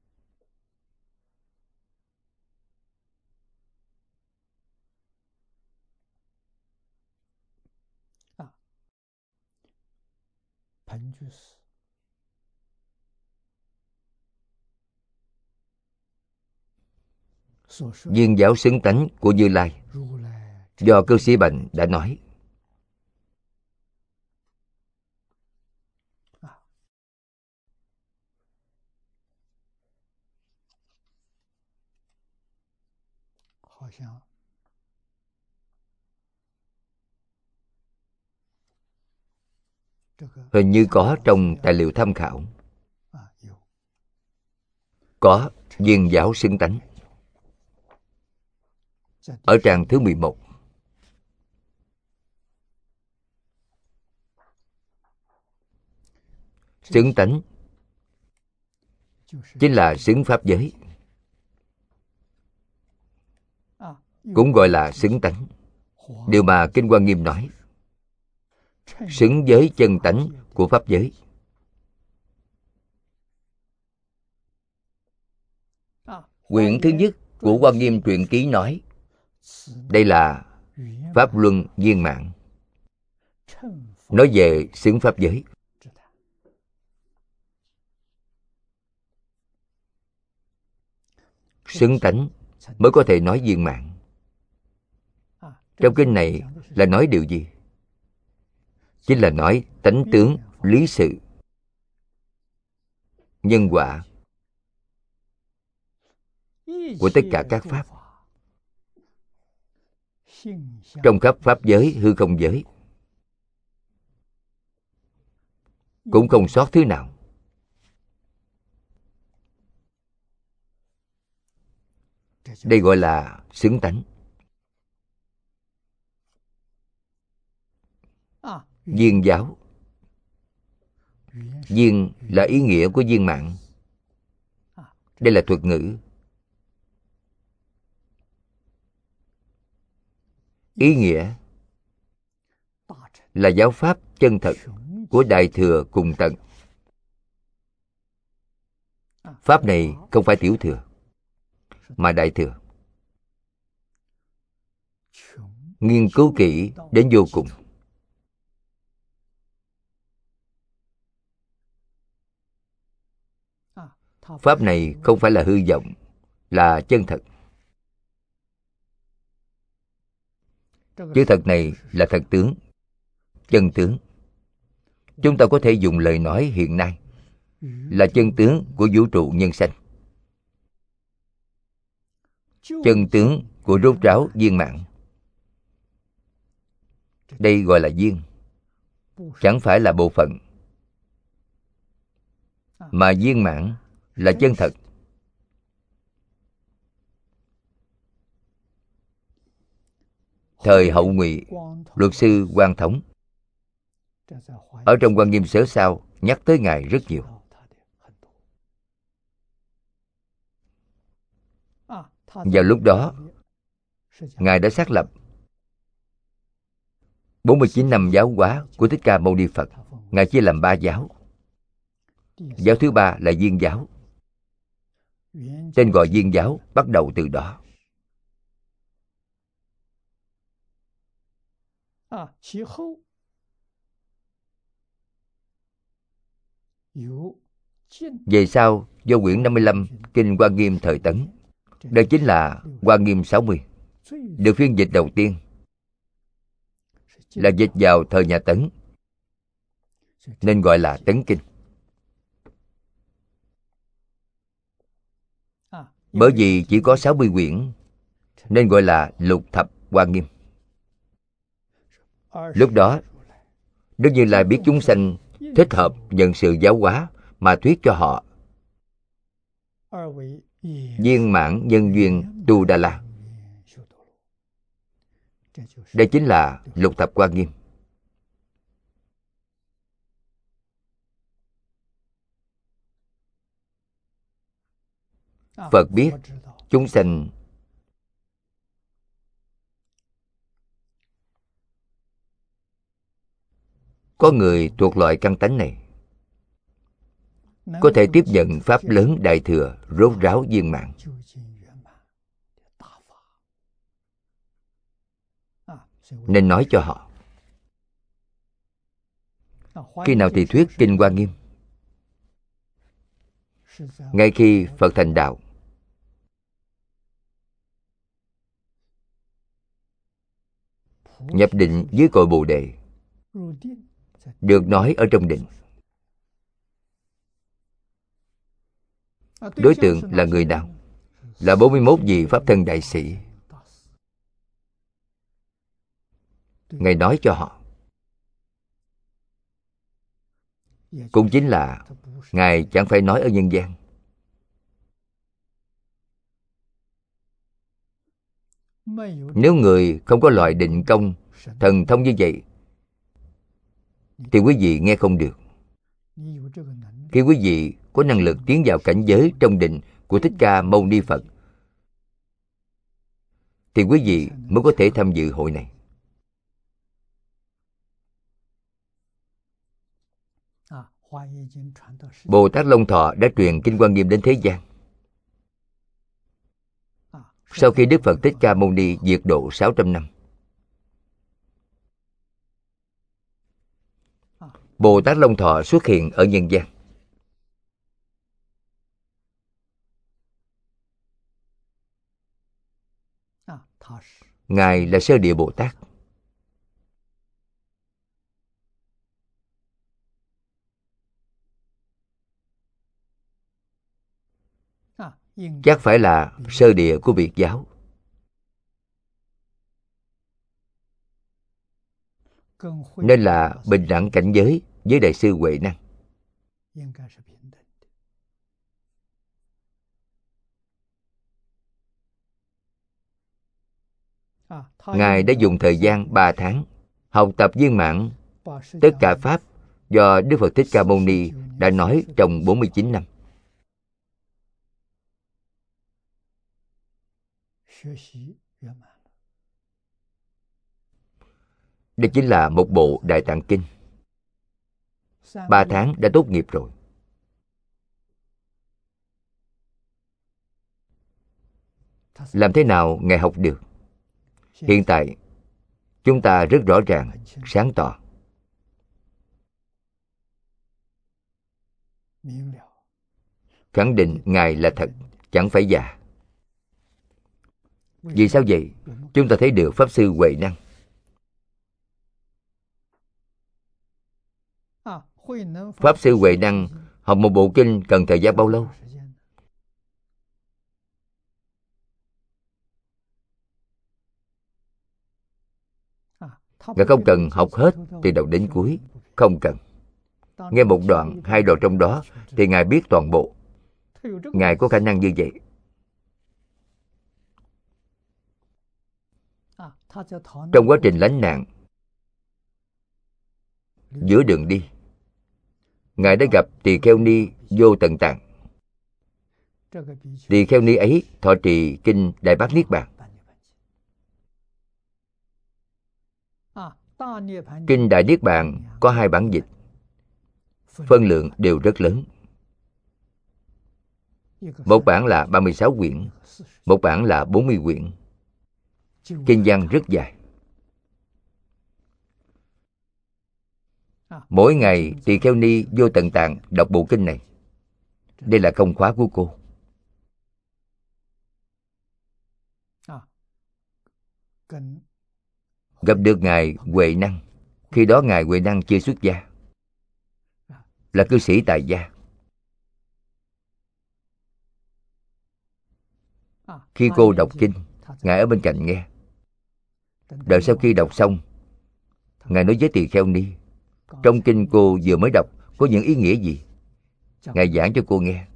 Viên giáo xứng tánh của Như Lai do cư sĩ Bành đã nói. Hình như có trong tài liệu tham khảo. Có Viên giáo xứng tánh. Ở trang thứ 11. Xứng tánh chính là xứng pháp giới, cũng gọi là xứng tánh. Điều mà Kinh Hoa Nghiêm nói, xứng với chân tánh của pháp giới. Quyển thứ nhất của Hoa Nghiêm truyện ký nói, đây là pháp luân viên mãn, nói về xứng pháp giới. Xứng tánh mới có thể nói viên mãn. Trong kinh này là nói điều gì? Chính là nói tánh tướng, lý sự, nhân quả của tất cả các pháp. Trong khắp pháp giới, hư không giới, cũng không sót thứ nào. Đây gọi là xứng tánh. Viên giáo. Viên là ý nghĩa của viên mãn. Đây là thuật ngữ. Ý nghĩa là giáo pháp chân thật của Đại Thừa cùng tận. Pháp này không phải tiểu thừa, mà Đại Thừa. Nghiên cứu kỹ đến vô cùng. Pháp này không phải là hư vọng, là chân thật. Chữ thật này là thật tướng, chân tướng. Chúng ta có thể dùng lời nói hiện nay là chân tướng của vũ trụ nhân sanh, chân tướng của rốt ráo viên mãn. Đây gọi là viên, chẳng phải là bộ phận, mà viên mãn là chân thật. Thời Hậu Ngụy, luật sư Quang Thống ở trong Hoa Nghiêm Sớ Sao nhắc tới Ngài rất nhiều. Vào lúc đó, Ngài đã xác lập 49 năm giáo hóa của Thích Ca Mâu Ni Phật. Ngài chia làm 3 giáo. Giáo thứ 3 là Viên giáo. Tên gọi Viên giáo bắt đầu từ đó. Về sau, do quyển 55 Kinh Hoa Nghiêm thời Tấn, đây chính là Hoa Nghiêm 60, được phiên dịch đầu tiên, là dịch vào thời nhà Tấn, nên gọi là Tấn Kinh. Bởi vì chỉ có 60 quyển, nên gọi là Lục Thập Hoa Nghiêm. Lúc đó, Đức Như Lai biết chúng sanh thích hợp nhận sự giáo hóa mà thuyết cho họ viên mãn nhân duyên Tu Đà La. Đây chính là Lục Thập Hoa Nghiêm. Phật biết chúng sanh có người thuộc loại căn tánh này, có thể tiếp nhận pháp lớn Đại Thừa rốt ráo viên mãn. Nên nói cho họ. Khi nào thì thuyết Kinh Hoa Nghiêm? Ngay khi Phật thành đạo. Nhập định dưới cội Bồ Đề, được nói ở trong định. Đối tượng là người nào? Là 41 vị Pháp Thân Đại Sĩ. Ngài nói cho họ. cũng chính là Ngài chẳng phải nói ở nhân gian. Nếu người không có loại định công, thần thông như vậy, thì quý vị nghe không được. Khi quý vị có năng lực tiến vào cảnh giới trong định của Thích Ca Mâu Ni Phật, thì quý vị mới có thể tham dự hội này. Bồ Tát Long Thọ đã truyền Kinh Hoa Nghiêm đến thế gian. Sau khi Đức Phật Thích Ca Mâu Ni diệt độ 600 năm, Bồ Tát Long Thọ xuất hiện ở nhân gian. Ngài là Sơ Địa Bồ Tát. Chắc phải là sơ địa của Việt giáo. Nên là bình đẳng cảnh giới với Đại sư Huệ Năng. Ngài đã dùng thời gian 3 tháng học tập viên mãn tất cả Pháp do Đức Phật Thích Ca Mâu Ni đã nói trong 49 năm. Đây chính là một bộ Đại Tạng Kinh. 3 tháng đã tốt nghiệp rồi. Làm thế nào Ngài học được? Hiện tại, chúng ta rất rõ ràng, sáng tỏ. Khẳng định Ngài là thật, chẳng phải giả. Vì sao vậy? Chúng ta thấy được Pháp Sư Huệ Năng. Pháp Sư Huệ Năng học một bộ kinh cần thời gian bao lâu? Ngài không cần học hết từ đầu đến cuối. Không cần. Nghe một đoạn, 2 đoạn trong đó thì Ngài biết toàn bộ. Ngài có khả năng như vậy. Trong quá trình lánh nạn, giữa đường đi, Ngài đã gặp Tỳ Kheo Ni Vô Tận Tạng. Tỳ Kheo Ni ấy thọ trì kinh Đại Bát Niết Bàn. Kinh Đại Niết Bàn có 2 bản dịch, phân lượng đều rất lớn. Một bản là 36 quyển, một bản là 40 quyển. Kinh văn rất dài. Mỗi ngày Tỳ Kheo Ni Vô Tận Tạng đọc bộ kinh này. Đây là công khóa của cô. Gặp được Ngài Huệ Năng. Khi đó Ngài Huệ Năng chưa xuất gia, là cư sĩ tại gia. Khi cô đọc kinh, Ngài ở bên cạnh nghe. Đợi sau khi đọc xong, Ngài nói với Tỳ Kheo Ni, trong kinh cô vừa mới đọc có những ý nghĩa gì? Ngài giảng cho cô nghe.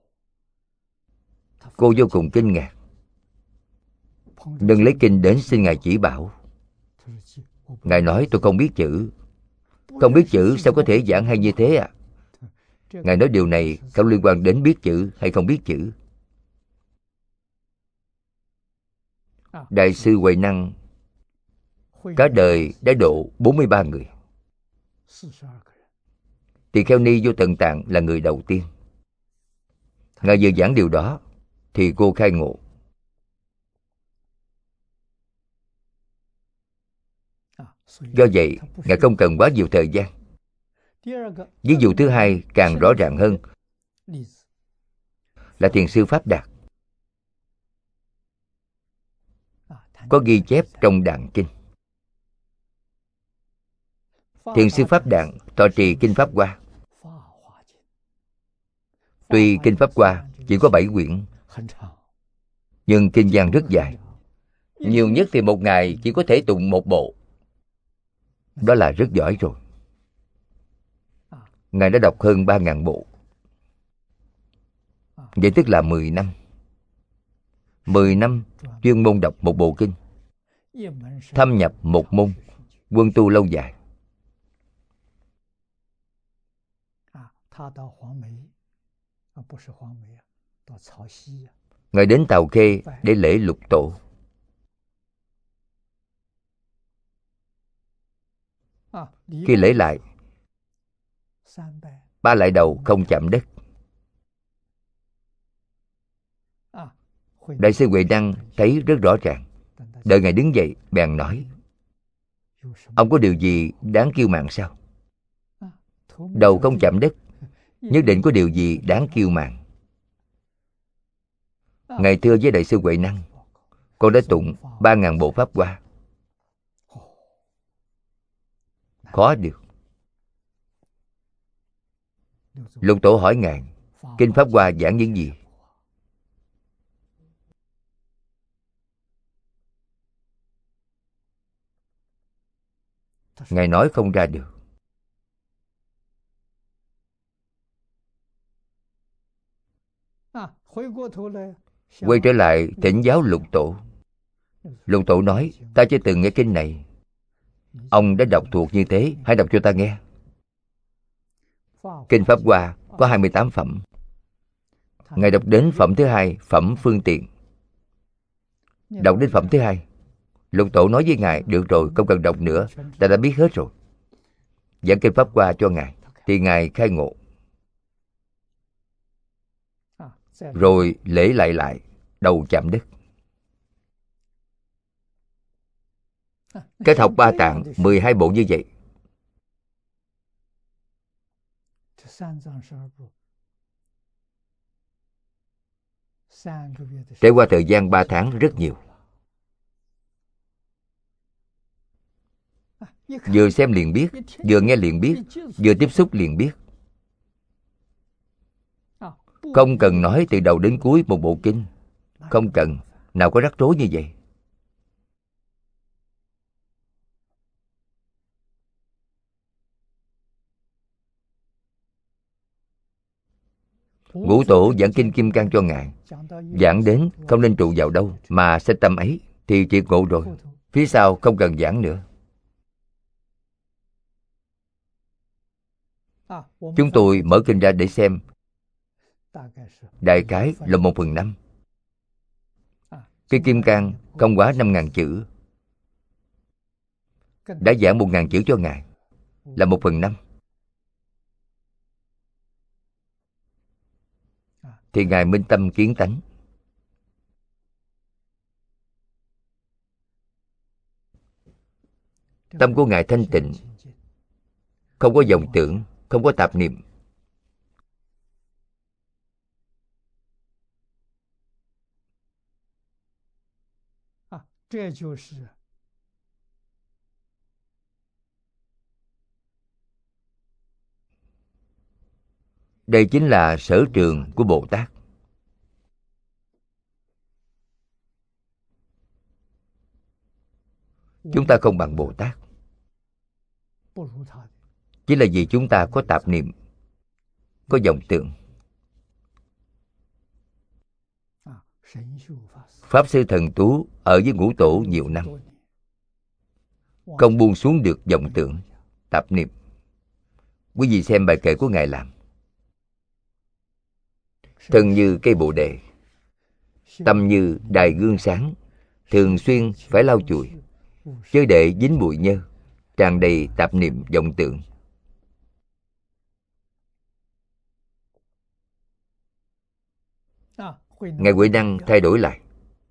Cô vô cùng kinh ngạc, nâng lấy kinh đến xin Ngài chỉ bảo. Ngài nói, tôi không biết chữ. Không biết chữ sao có thể giảng hay như thế à? Ngài nói điều này không liên quan đến biết chữ hay không biết chữ. Đại sư Huệ Năng cả đời đã độ 43 người. Tỳ Kheo Ni Vô Tận Tạng là người đầu tiên. Ngài vừa giảng điều đó thì cô khai ngộ. Do vậy, Ngài không cần quá nhiều thời gian. Ví dụ thứ hai càng rõ ràng hơn là Thiền sư Pháp Đạt. Có ghi chép trong Đàn Kinh. Thiền sư Pháp Đạt thọ trì Kinh Pháp Hoa. Tuy Kinh Pháp Hoa chỉ có 7 quyển, nhưng kinh văn rất dài. Nhiều nhất thì một ngày chỉ có thể tụng một bộ. Đó là rất giỏi rồi. Ngài đã đọc hơn 3.000 bộ. Vậy tức là 10 năm. 10 năm chuyên môn đọc một bộ kinh, thâm nhập một môn, quân tu lâu dài. Ngài đến Tào Khê để lễ lục tổ. Khi lễ lại, 3 lại đầu không chạm đất. Đại sư Huệ Năng thấy rất rõ ràng. Đợi Ngài đứng dậy, bèn nói: ông có điều gì đáng kiêu mạn sao? Đầu không chạm đất, nhất định có điều gì đáng kiêu mạn. Ngài thưa với Đại sư Huệ Năng: con đã tụng 3.000 bộ Pháp Hoa. Khó được. Lục tổ hỏi Ngài: kinh Pháp Hoa giảng những gì? Ngài nói không ra được. Quay trở lại thỉnh giáo lục tổ. Lục tổ nói: ta chưa từng nghe kinh này. Ông đã đọc thuộc như thế, hãy đọc cho ta nghe. Kinh Pháp Hoa có 28 phẩm. Ngài đọc đến phẩm thứ 2, phẩm phương tiện. Đọc đến phẩm thứ 2, lục tổ nói với Ngài: được rồi, không cần đọc nữa, ta đã biết hết rồi. Giảng kinh Pháp Hoa cho Ngài, thì Ngài khai ngộ. Rồi lễ lại, đầu chạm đất. Kết học Ba Tạng 12 bộ như vậy. Trải qua thời gian 3 tháng rất nhiều. Vừa xem liền biết, vừa nghe liền biết, vừa tiếp xúc liền biết. Không cần nói từ đầu đến cuối một bộ kinh. Không cần, nào có rắc rối như vậy. Ngũ tổ giảng kinh Kim Cang cho Ngài, giảng đến không nên trụ vào đâu mà sẽ tâm ấy, thì triệt ngộ rồi. Phía sau không cần giảng nữa. Chúng tôi mở kinh ra để xem. Đại khái là 1/5. Kinh Kim Cang không quá 5.000 chữ. Đã giảng 1.000 chữ cho Ngài, là 1/5. Thì Ngài minh tâm kiến tánh. Tâm của Ngài thanh tịnh, không có vọng tưởng, không có tạp niệm. Đây chính là sở trường của Bồ Tát. Chúng ta không bằng Bồ Tát, chỉ là vì chúng ta có tạp niệm, có vọng tưởng. Pháp Sư Thần Tú ở với Ngũ Tổ nhiều năm, không buông xuống được vọng tưởng, tạp niệm. Quý vị xem bài kệ của Ngài làm. Thân như cây bồ đề, tâm như đài gương sáng, thường xuyên phải lau chùi, chớ để dính bụi nhơ, tràn đầy tạp niệm vọng tưởng. Ngài Huệ Năng thay đổi lại.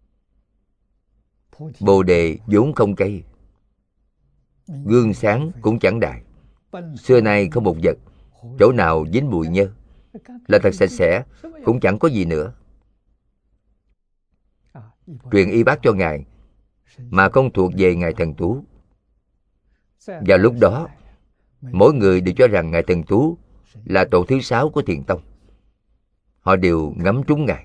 Bồ đề vốn không cây, gương sáng cũng chẳng đại. Xưa nay không một vật, chỗ nào dính bụi nhơ, là thật sạch sẽ, cũng chẳng có gì nữa. Truyền y bác cho Ngài, mà không thuộc về Ngài Thần Tú. Vào lúc đó, mỗi người đều cho rằng Ngài Thần Tú là tổ thứ 6 của Thiền Tông. Họ đều ngắm trúng Ngài.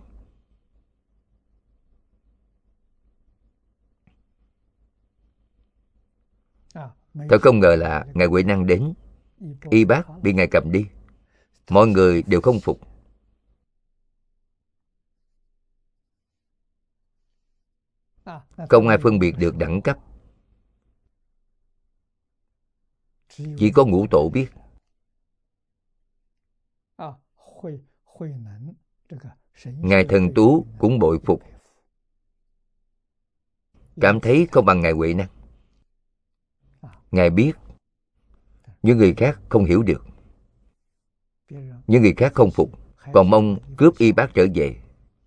Thật không ngờ là Ngài Huệ Năng đến, y bác bị Ngài cầm đi, mọi người đều không phục. Không ai phân biệt được đẳng cấp. Chỉ có ngũ tổ biết. Ngài Thần Tú cũng bội phục, cảm thấy không bằng Ngài Huệ Năng. Ngài biết những người khác không hiểu được, những người khác không phục, còn mong cướp y bát trở về.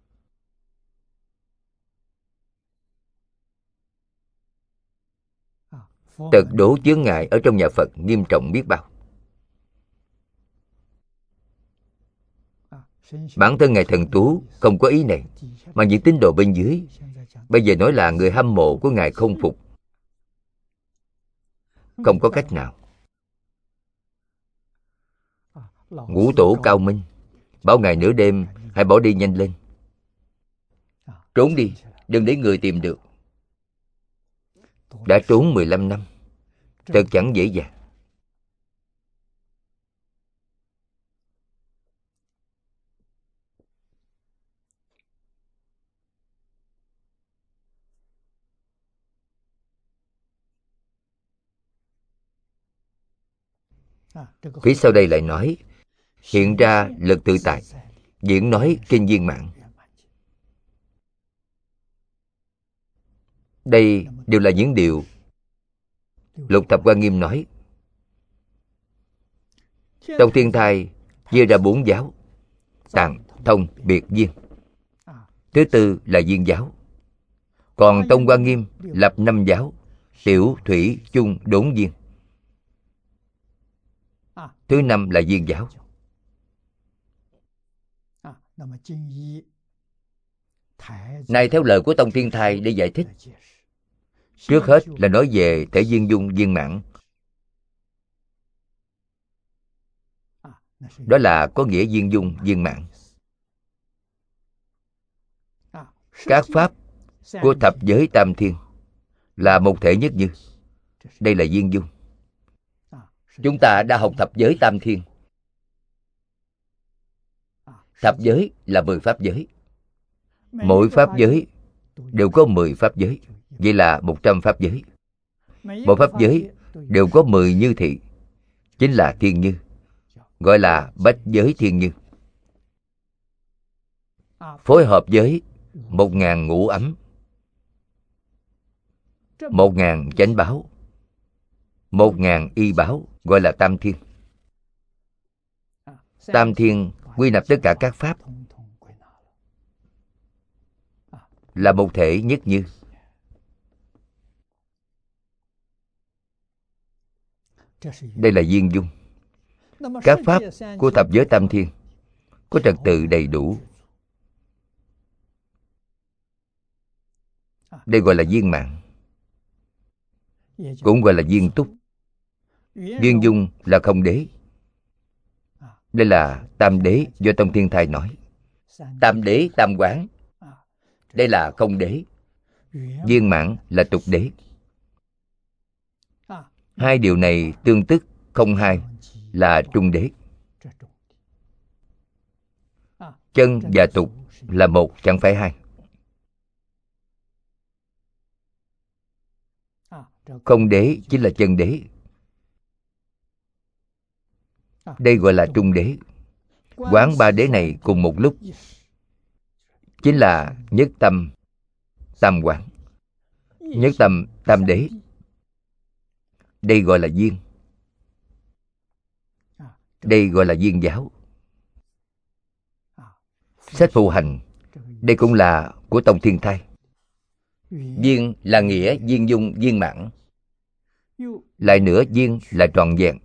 Tật đố chướng ngại ở trong nhà Phật nghiêm trọng biết bao. Bản thân Ngài Thần Tú không có ý này, mà những tín đồ bên dưới bây giờ nói là người hâm mộ của Ngài không phục. Không có cách nào. Ngũ tổ cao minh bảo Ngài nửa đêm hãy bỏ đi nhanh lên, trốn đi, đừng để người tìm được. Đã trốn 15 năm, thật chẳng dễ dàng. Phía sau đây lại nói, hiện ra lực tự tại, diễn nói kinh viên mãn. Đây đều là những điều Lục Thập Quan Nghiêm nói. Tông Thiên Thai chia ra 4 giáo: Tạng, Thông, Biệt, Viên. Thứ tư là Viên giáo. Còn Tông Quan Nghiêm lập 5 giáo: Tiểu, Thủy, Chung, Đốn, Viên. Thứ 5 là Viên giáo. Này theo lời của Tông Thiên Thai để giải thích, trước hết là nói về thể viên dung viên mãn. Đó là có nghĩa viên dung viên mãn. Các pháp của thập giới tam thiên là một thể nhất như. Đây là viên dung. Chúng ta đã học thập giới tam thiên. Thập giới là 10 pháp giới. Mỗi pháp giới đều có 10 pháp giới. Vậy là 100 pháp giới. Mỗi pháp giới đều có 10 như thị, chính là thiên như, gọi là bách giới thiên như. Phối hợp với 1000 ngũ ấm, 1000 chánh báo, 1000 y báo, gọi là tam thiên. Tam thiên quy nạp tất cả các pháp, là một thể nhất như. Đây là viên dung. Các pháp của thập giới tam thiên có trật tự đầy đủ. Đây gọi là viên mãn, cũng gọi là viên túc. Viên dung là không đế. Đây là tam đế do Tông Thiên Thai nói. Tam đế tam quán, đây là không đế. Viên mãn là tục đế. Hai điều này tương tức không hai, là trung đế. Chân và tục là một, chẳng phải hai. Không đế chính là chân đế. Đây gọi là trung đế. Quán ba đế này cùng một lúc, chính là nhất tâm tam quán, nhất tâm tam đế. Đây gọi là viên. Đây gọi là viên giáo. Sách phù hành, đây cũng là của Tông Thiên Thai. Viên là nghĩa viên dung viên mãn. Lại nữa, viên là trọn vẹn.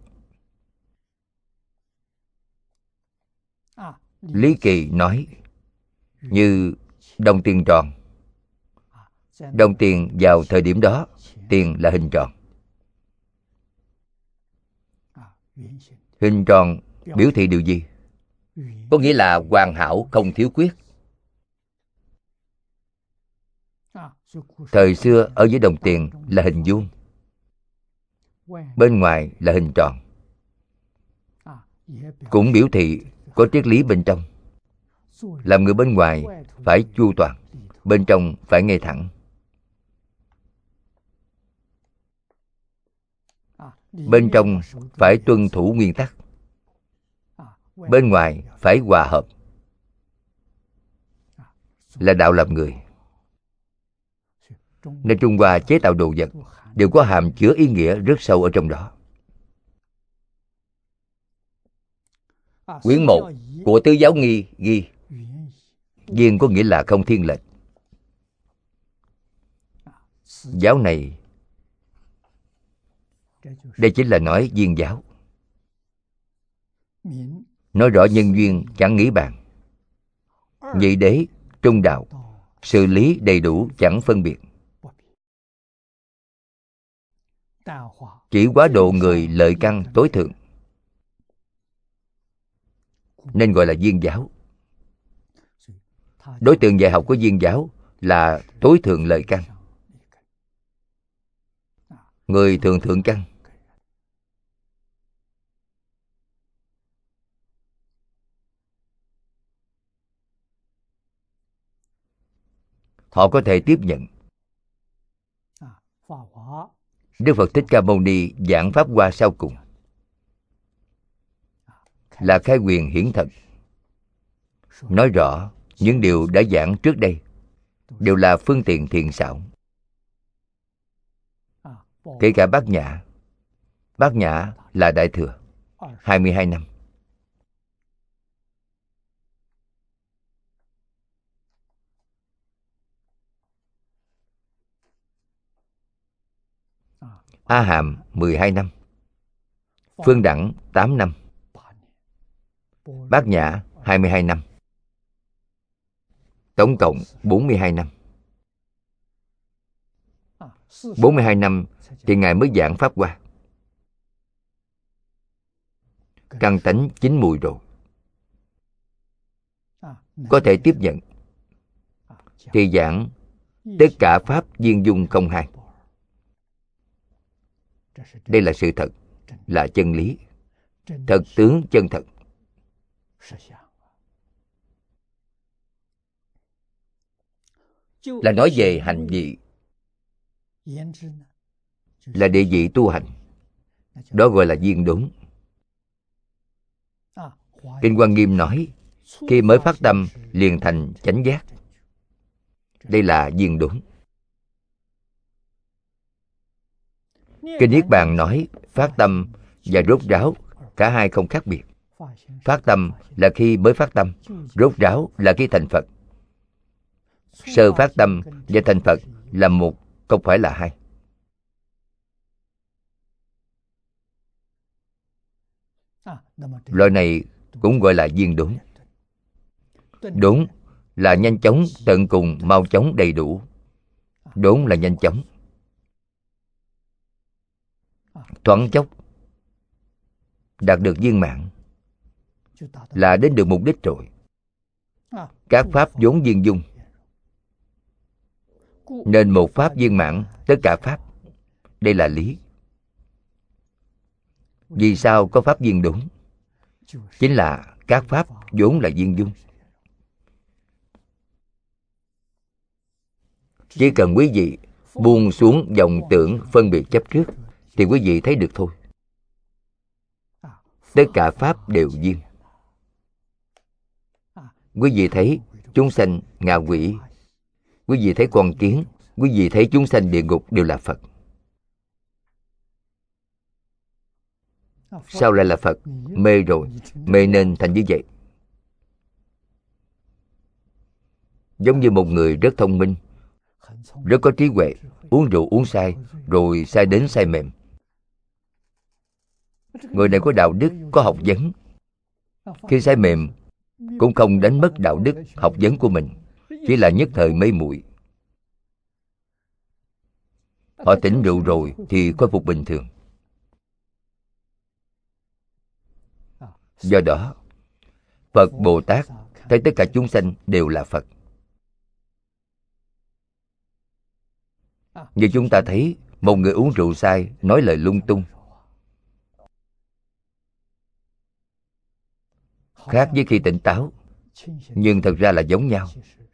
Lý Kỳ nói, như đồng tiền tròn. Đồng tiền vào thời điểm đó, tiền là hình tròn. Hình tròn biểu thị điều gì? Có nghĩa là hoàn hảo, không thiếu khuyết. Thời xưa ở dưới đồng tiền là hình vuông, bên ngoài là hình tròn. cũng biểu thị có triết lý bên trong. Làm người bên ngoài phải chu toàn, bên trong phải ngay thẳng. Bên trong phải tuân thủ nguyên tắc, bên ngoài phải hòa hợp, là đạo làm người. Nên Trung Hoa chế tạo đồ vật đều có hàm chứa ý nghĩa rất sâu ở trong đó. Quyển 1 của Tứ Giáo Nghi ghi viên có nghĩa là không thiên lệch. Giáo này, đây chính là nói viên giáo. Nói rõ nhân duyên chẳng nghĩ bàn, nhị đế trung đạo, xử lý đầy đủ chẳng phân biệt. Chỉ quá độ người lợi căn tối thượng, nên gọi là viên giáo. Đối tượng dạy học của viên giáo là tối thượng lợi căn, người thường thượng căn. Họ có thể tiếp nhận. Đức Phật Thích Ca Mâu Ni giảng Pháp Hoa sau cùng là khai quyền hiển thật, nói rõ những điều đã giảng trước đây đều là phương tiện thiện xảo. Kể cả Bát Nhã. Bát Nhã là Đại Thừa 22 năm. A Hàm 12 năm. Phương Đẳng 8 năm. Bát Nhã 22 năm. Tổng cộng 42 năm. 42 năm thì Ngài mới giảng Pháp Hoa. Căn tánh chín mùi rồi, có thể tiếp nhận, thì giảng tất cả Pháp viên dung không hai. Đây là sự thật, là chân lý, thật tướng chân thật. Là nói về hành vị, là địa vị tu hành. Đó gọi là viên đốn. Kinh Hoa Nghiêm nói, khi mới phát tâm liền thành chánh giác. Đây là viên đốn. Kinh Niết Bàn nói, phát tâm và rốt ráo cả hai không khác biệt. Phát tâm là khi mới phát tâm, rốt ráo là khi thành Phật. Sơ phát tâm và thành Phật là một, không phải là hai. Loại này cũng gọi là viên đốn. Đốn là nhanh chóng, tận cùng, mau chóng, đầy đủ. Đốn là nhanh chóng, thoáng chốc, đạt được viên mãn, là đến được mục đích rồi. Các pháp vốn viên dung, nên một pháp viên mãn tất cả pháp. Đây là lý. Vì sao có pháp viên đốn? Chính là các pháp vốn là viên dung. Chỉ cần quý vị buông xuống vọng tưởng phân biệt chấp trước thì quý vị thấy được thôi. Tất cả pháp đều viên. Quý vị thấy chúng sanh ngạ quỷ, quý vị thấy con kiến, quý vị thấy chúng sanh địa ngục đều là Phật. Sao lại là Phật? Mê rồi, mê nên thành như vậy. Giống như một người rất thông minh, rất có trí huệ, uống rượu uống say, rồi say đến say mềm. Người này có đạo đức, có học vấn. Khi say mềm cũng không đánh mất đạo đức, học vấn của mình, chỉ là nhất thời mê muội. Họ tỉnh rượu rồi thì khôi phục bình thường. Do đó, Phật Bồ Tát thấy tất cả chúng sanh đều là Phật. Như chúng ta thấy một người uống rượu say, nói lời lung tung, khác với khi tỉnh táo, nhưng thật ra là giống nhau.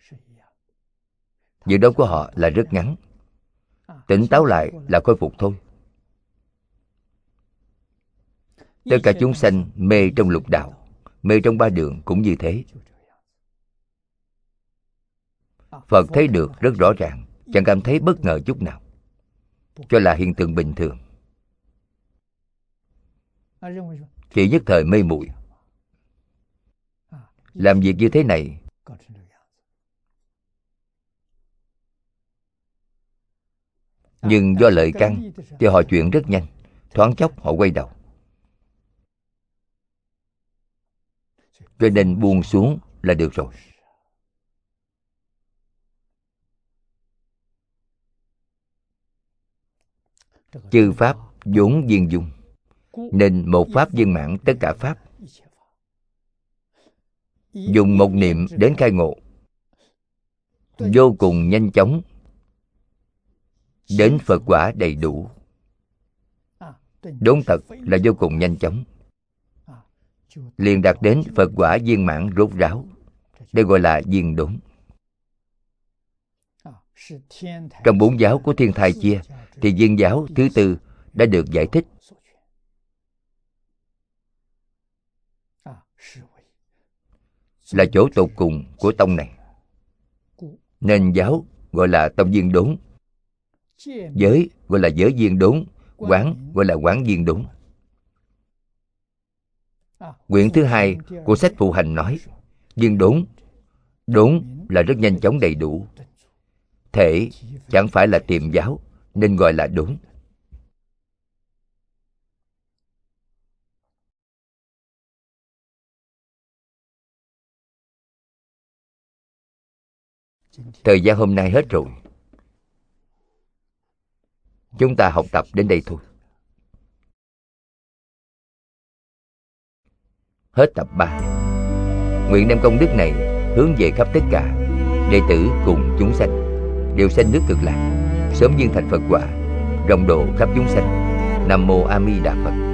Dự đoán của họ là rất ngắn. Tỉnh táo lại là khôi phục thôi. Tất cả chúng sanh mê trong lục đạo, mê trong ba đường cũng như thế. Phật thấy được rất rõ ràng, chẳng cảm thấy bất ngờ chút nào, cho là hiện tượng bình thường. Chỉ nhất thời mê muội. Làm việc như thế này, nhưng do lợi căn thì họ chuyển rất nhanh, thoáng chốc họ quay đầu. Cho nên buông xuống là được rồi. Chư pháp vốn viên dung, nên một pháp viên mãn tất cả pháp. Dùng một niệm đến khai ngộ, vô cùng nhanh chóng đến Phật quả đầy đủ. Đốn thật là vô cùng nhanh chóng, liền đạt đến Phật quả viên mãn rốt ráo. Đây gọi là viên đốn. Trong 4 giáo của Thiên Thai chia, thì viên giáo thứ tư đã được giải thích, là chỗ tột cùng của tông này. Nên giáo gọi là tông viên đốn, giới gọi là giới viên đốn, quán gọi là quán viên đốn. Quyển thứ 2 của sách Phụ Hành nói, viên đốn, đốn là rất nhanh chóng đầy đủ. Thể chẳng phải là tiệm giáo, nên gọi là đốn. Thời gian hôm nay hết rồi. Chúng ta học tập đến đây thôi. Hết tập 3. Nguyện đem công đức này hướng về khắp tất cả đệ tử cùng chúng sanh, đều sanh nước Cực Lạc, sớm viên thành Phật quả, rộng độ khắp chúng sanh. Nam mô A Di Đà Phật.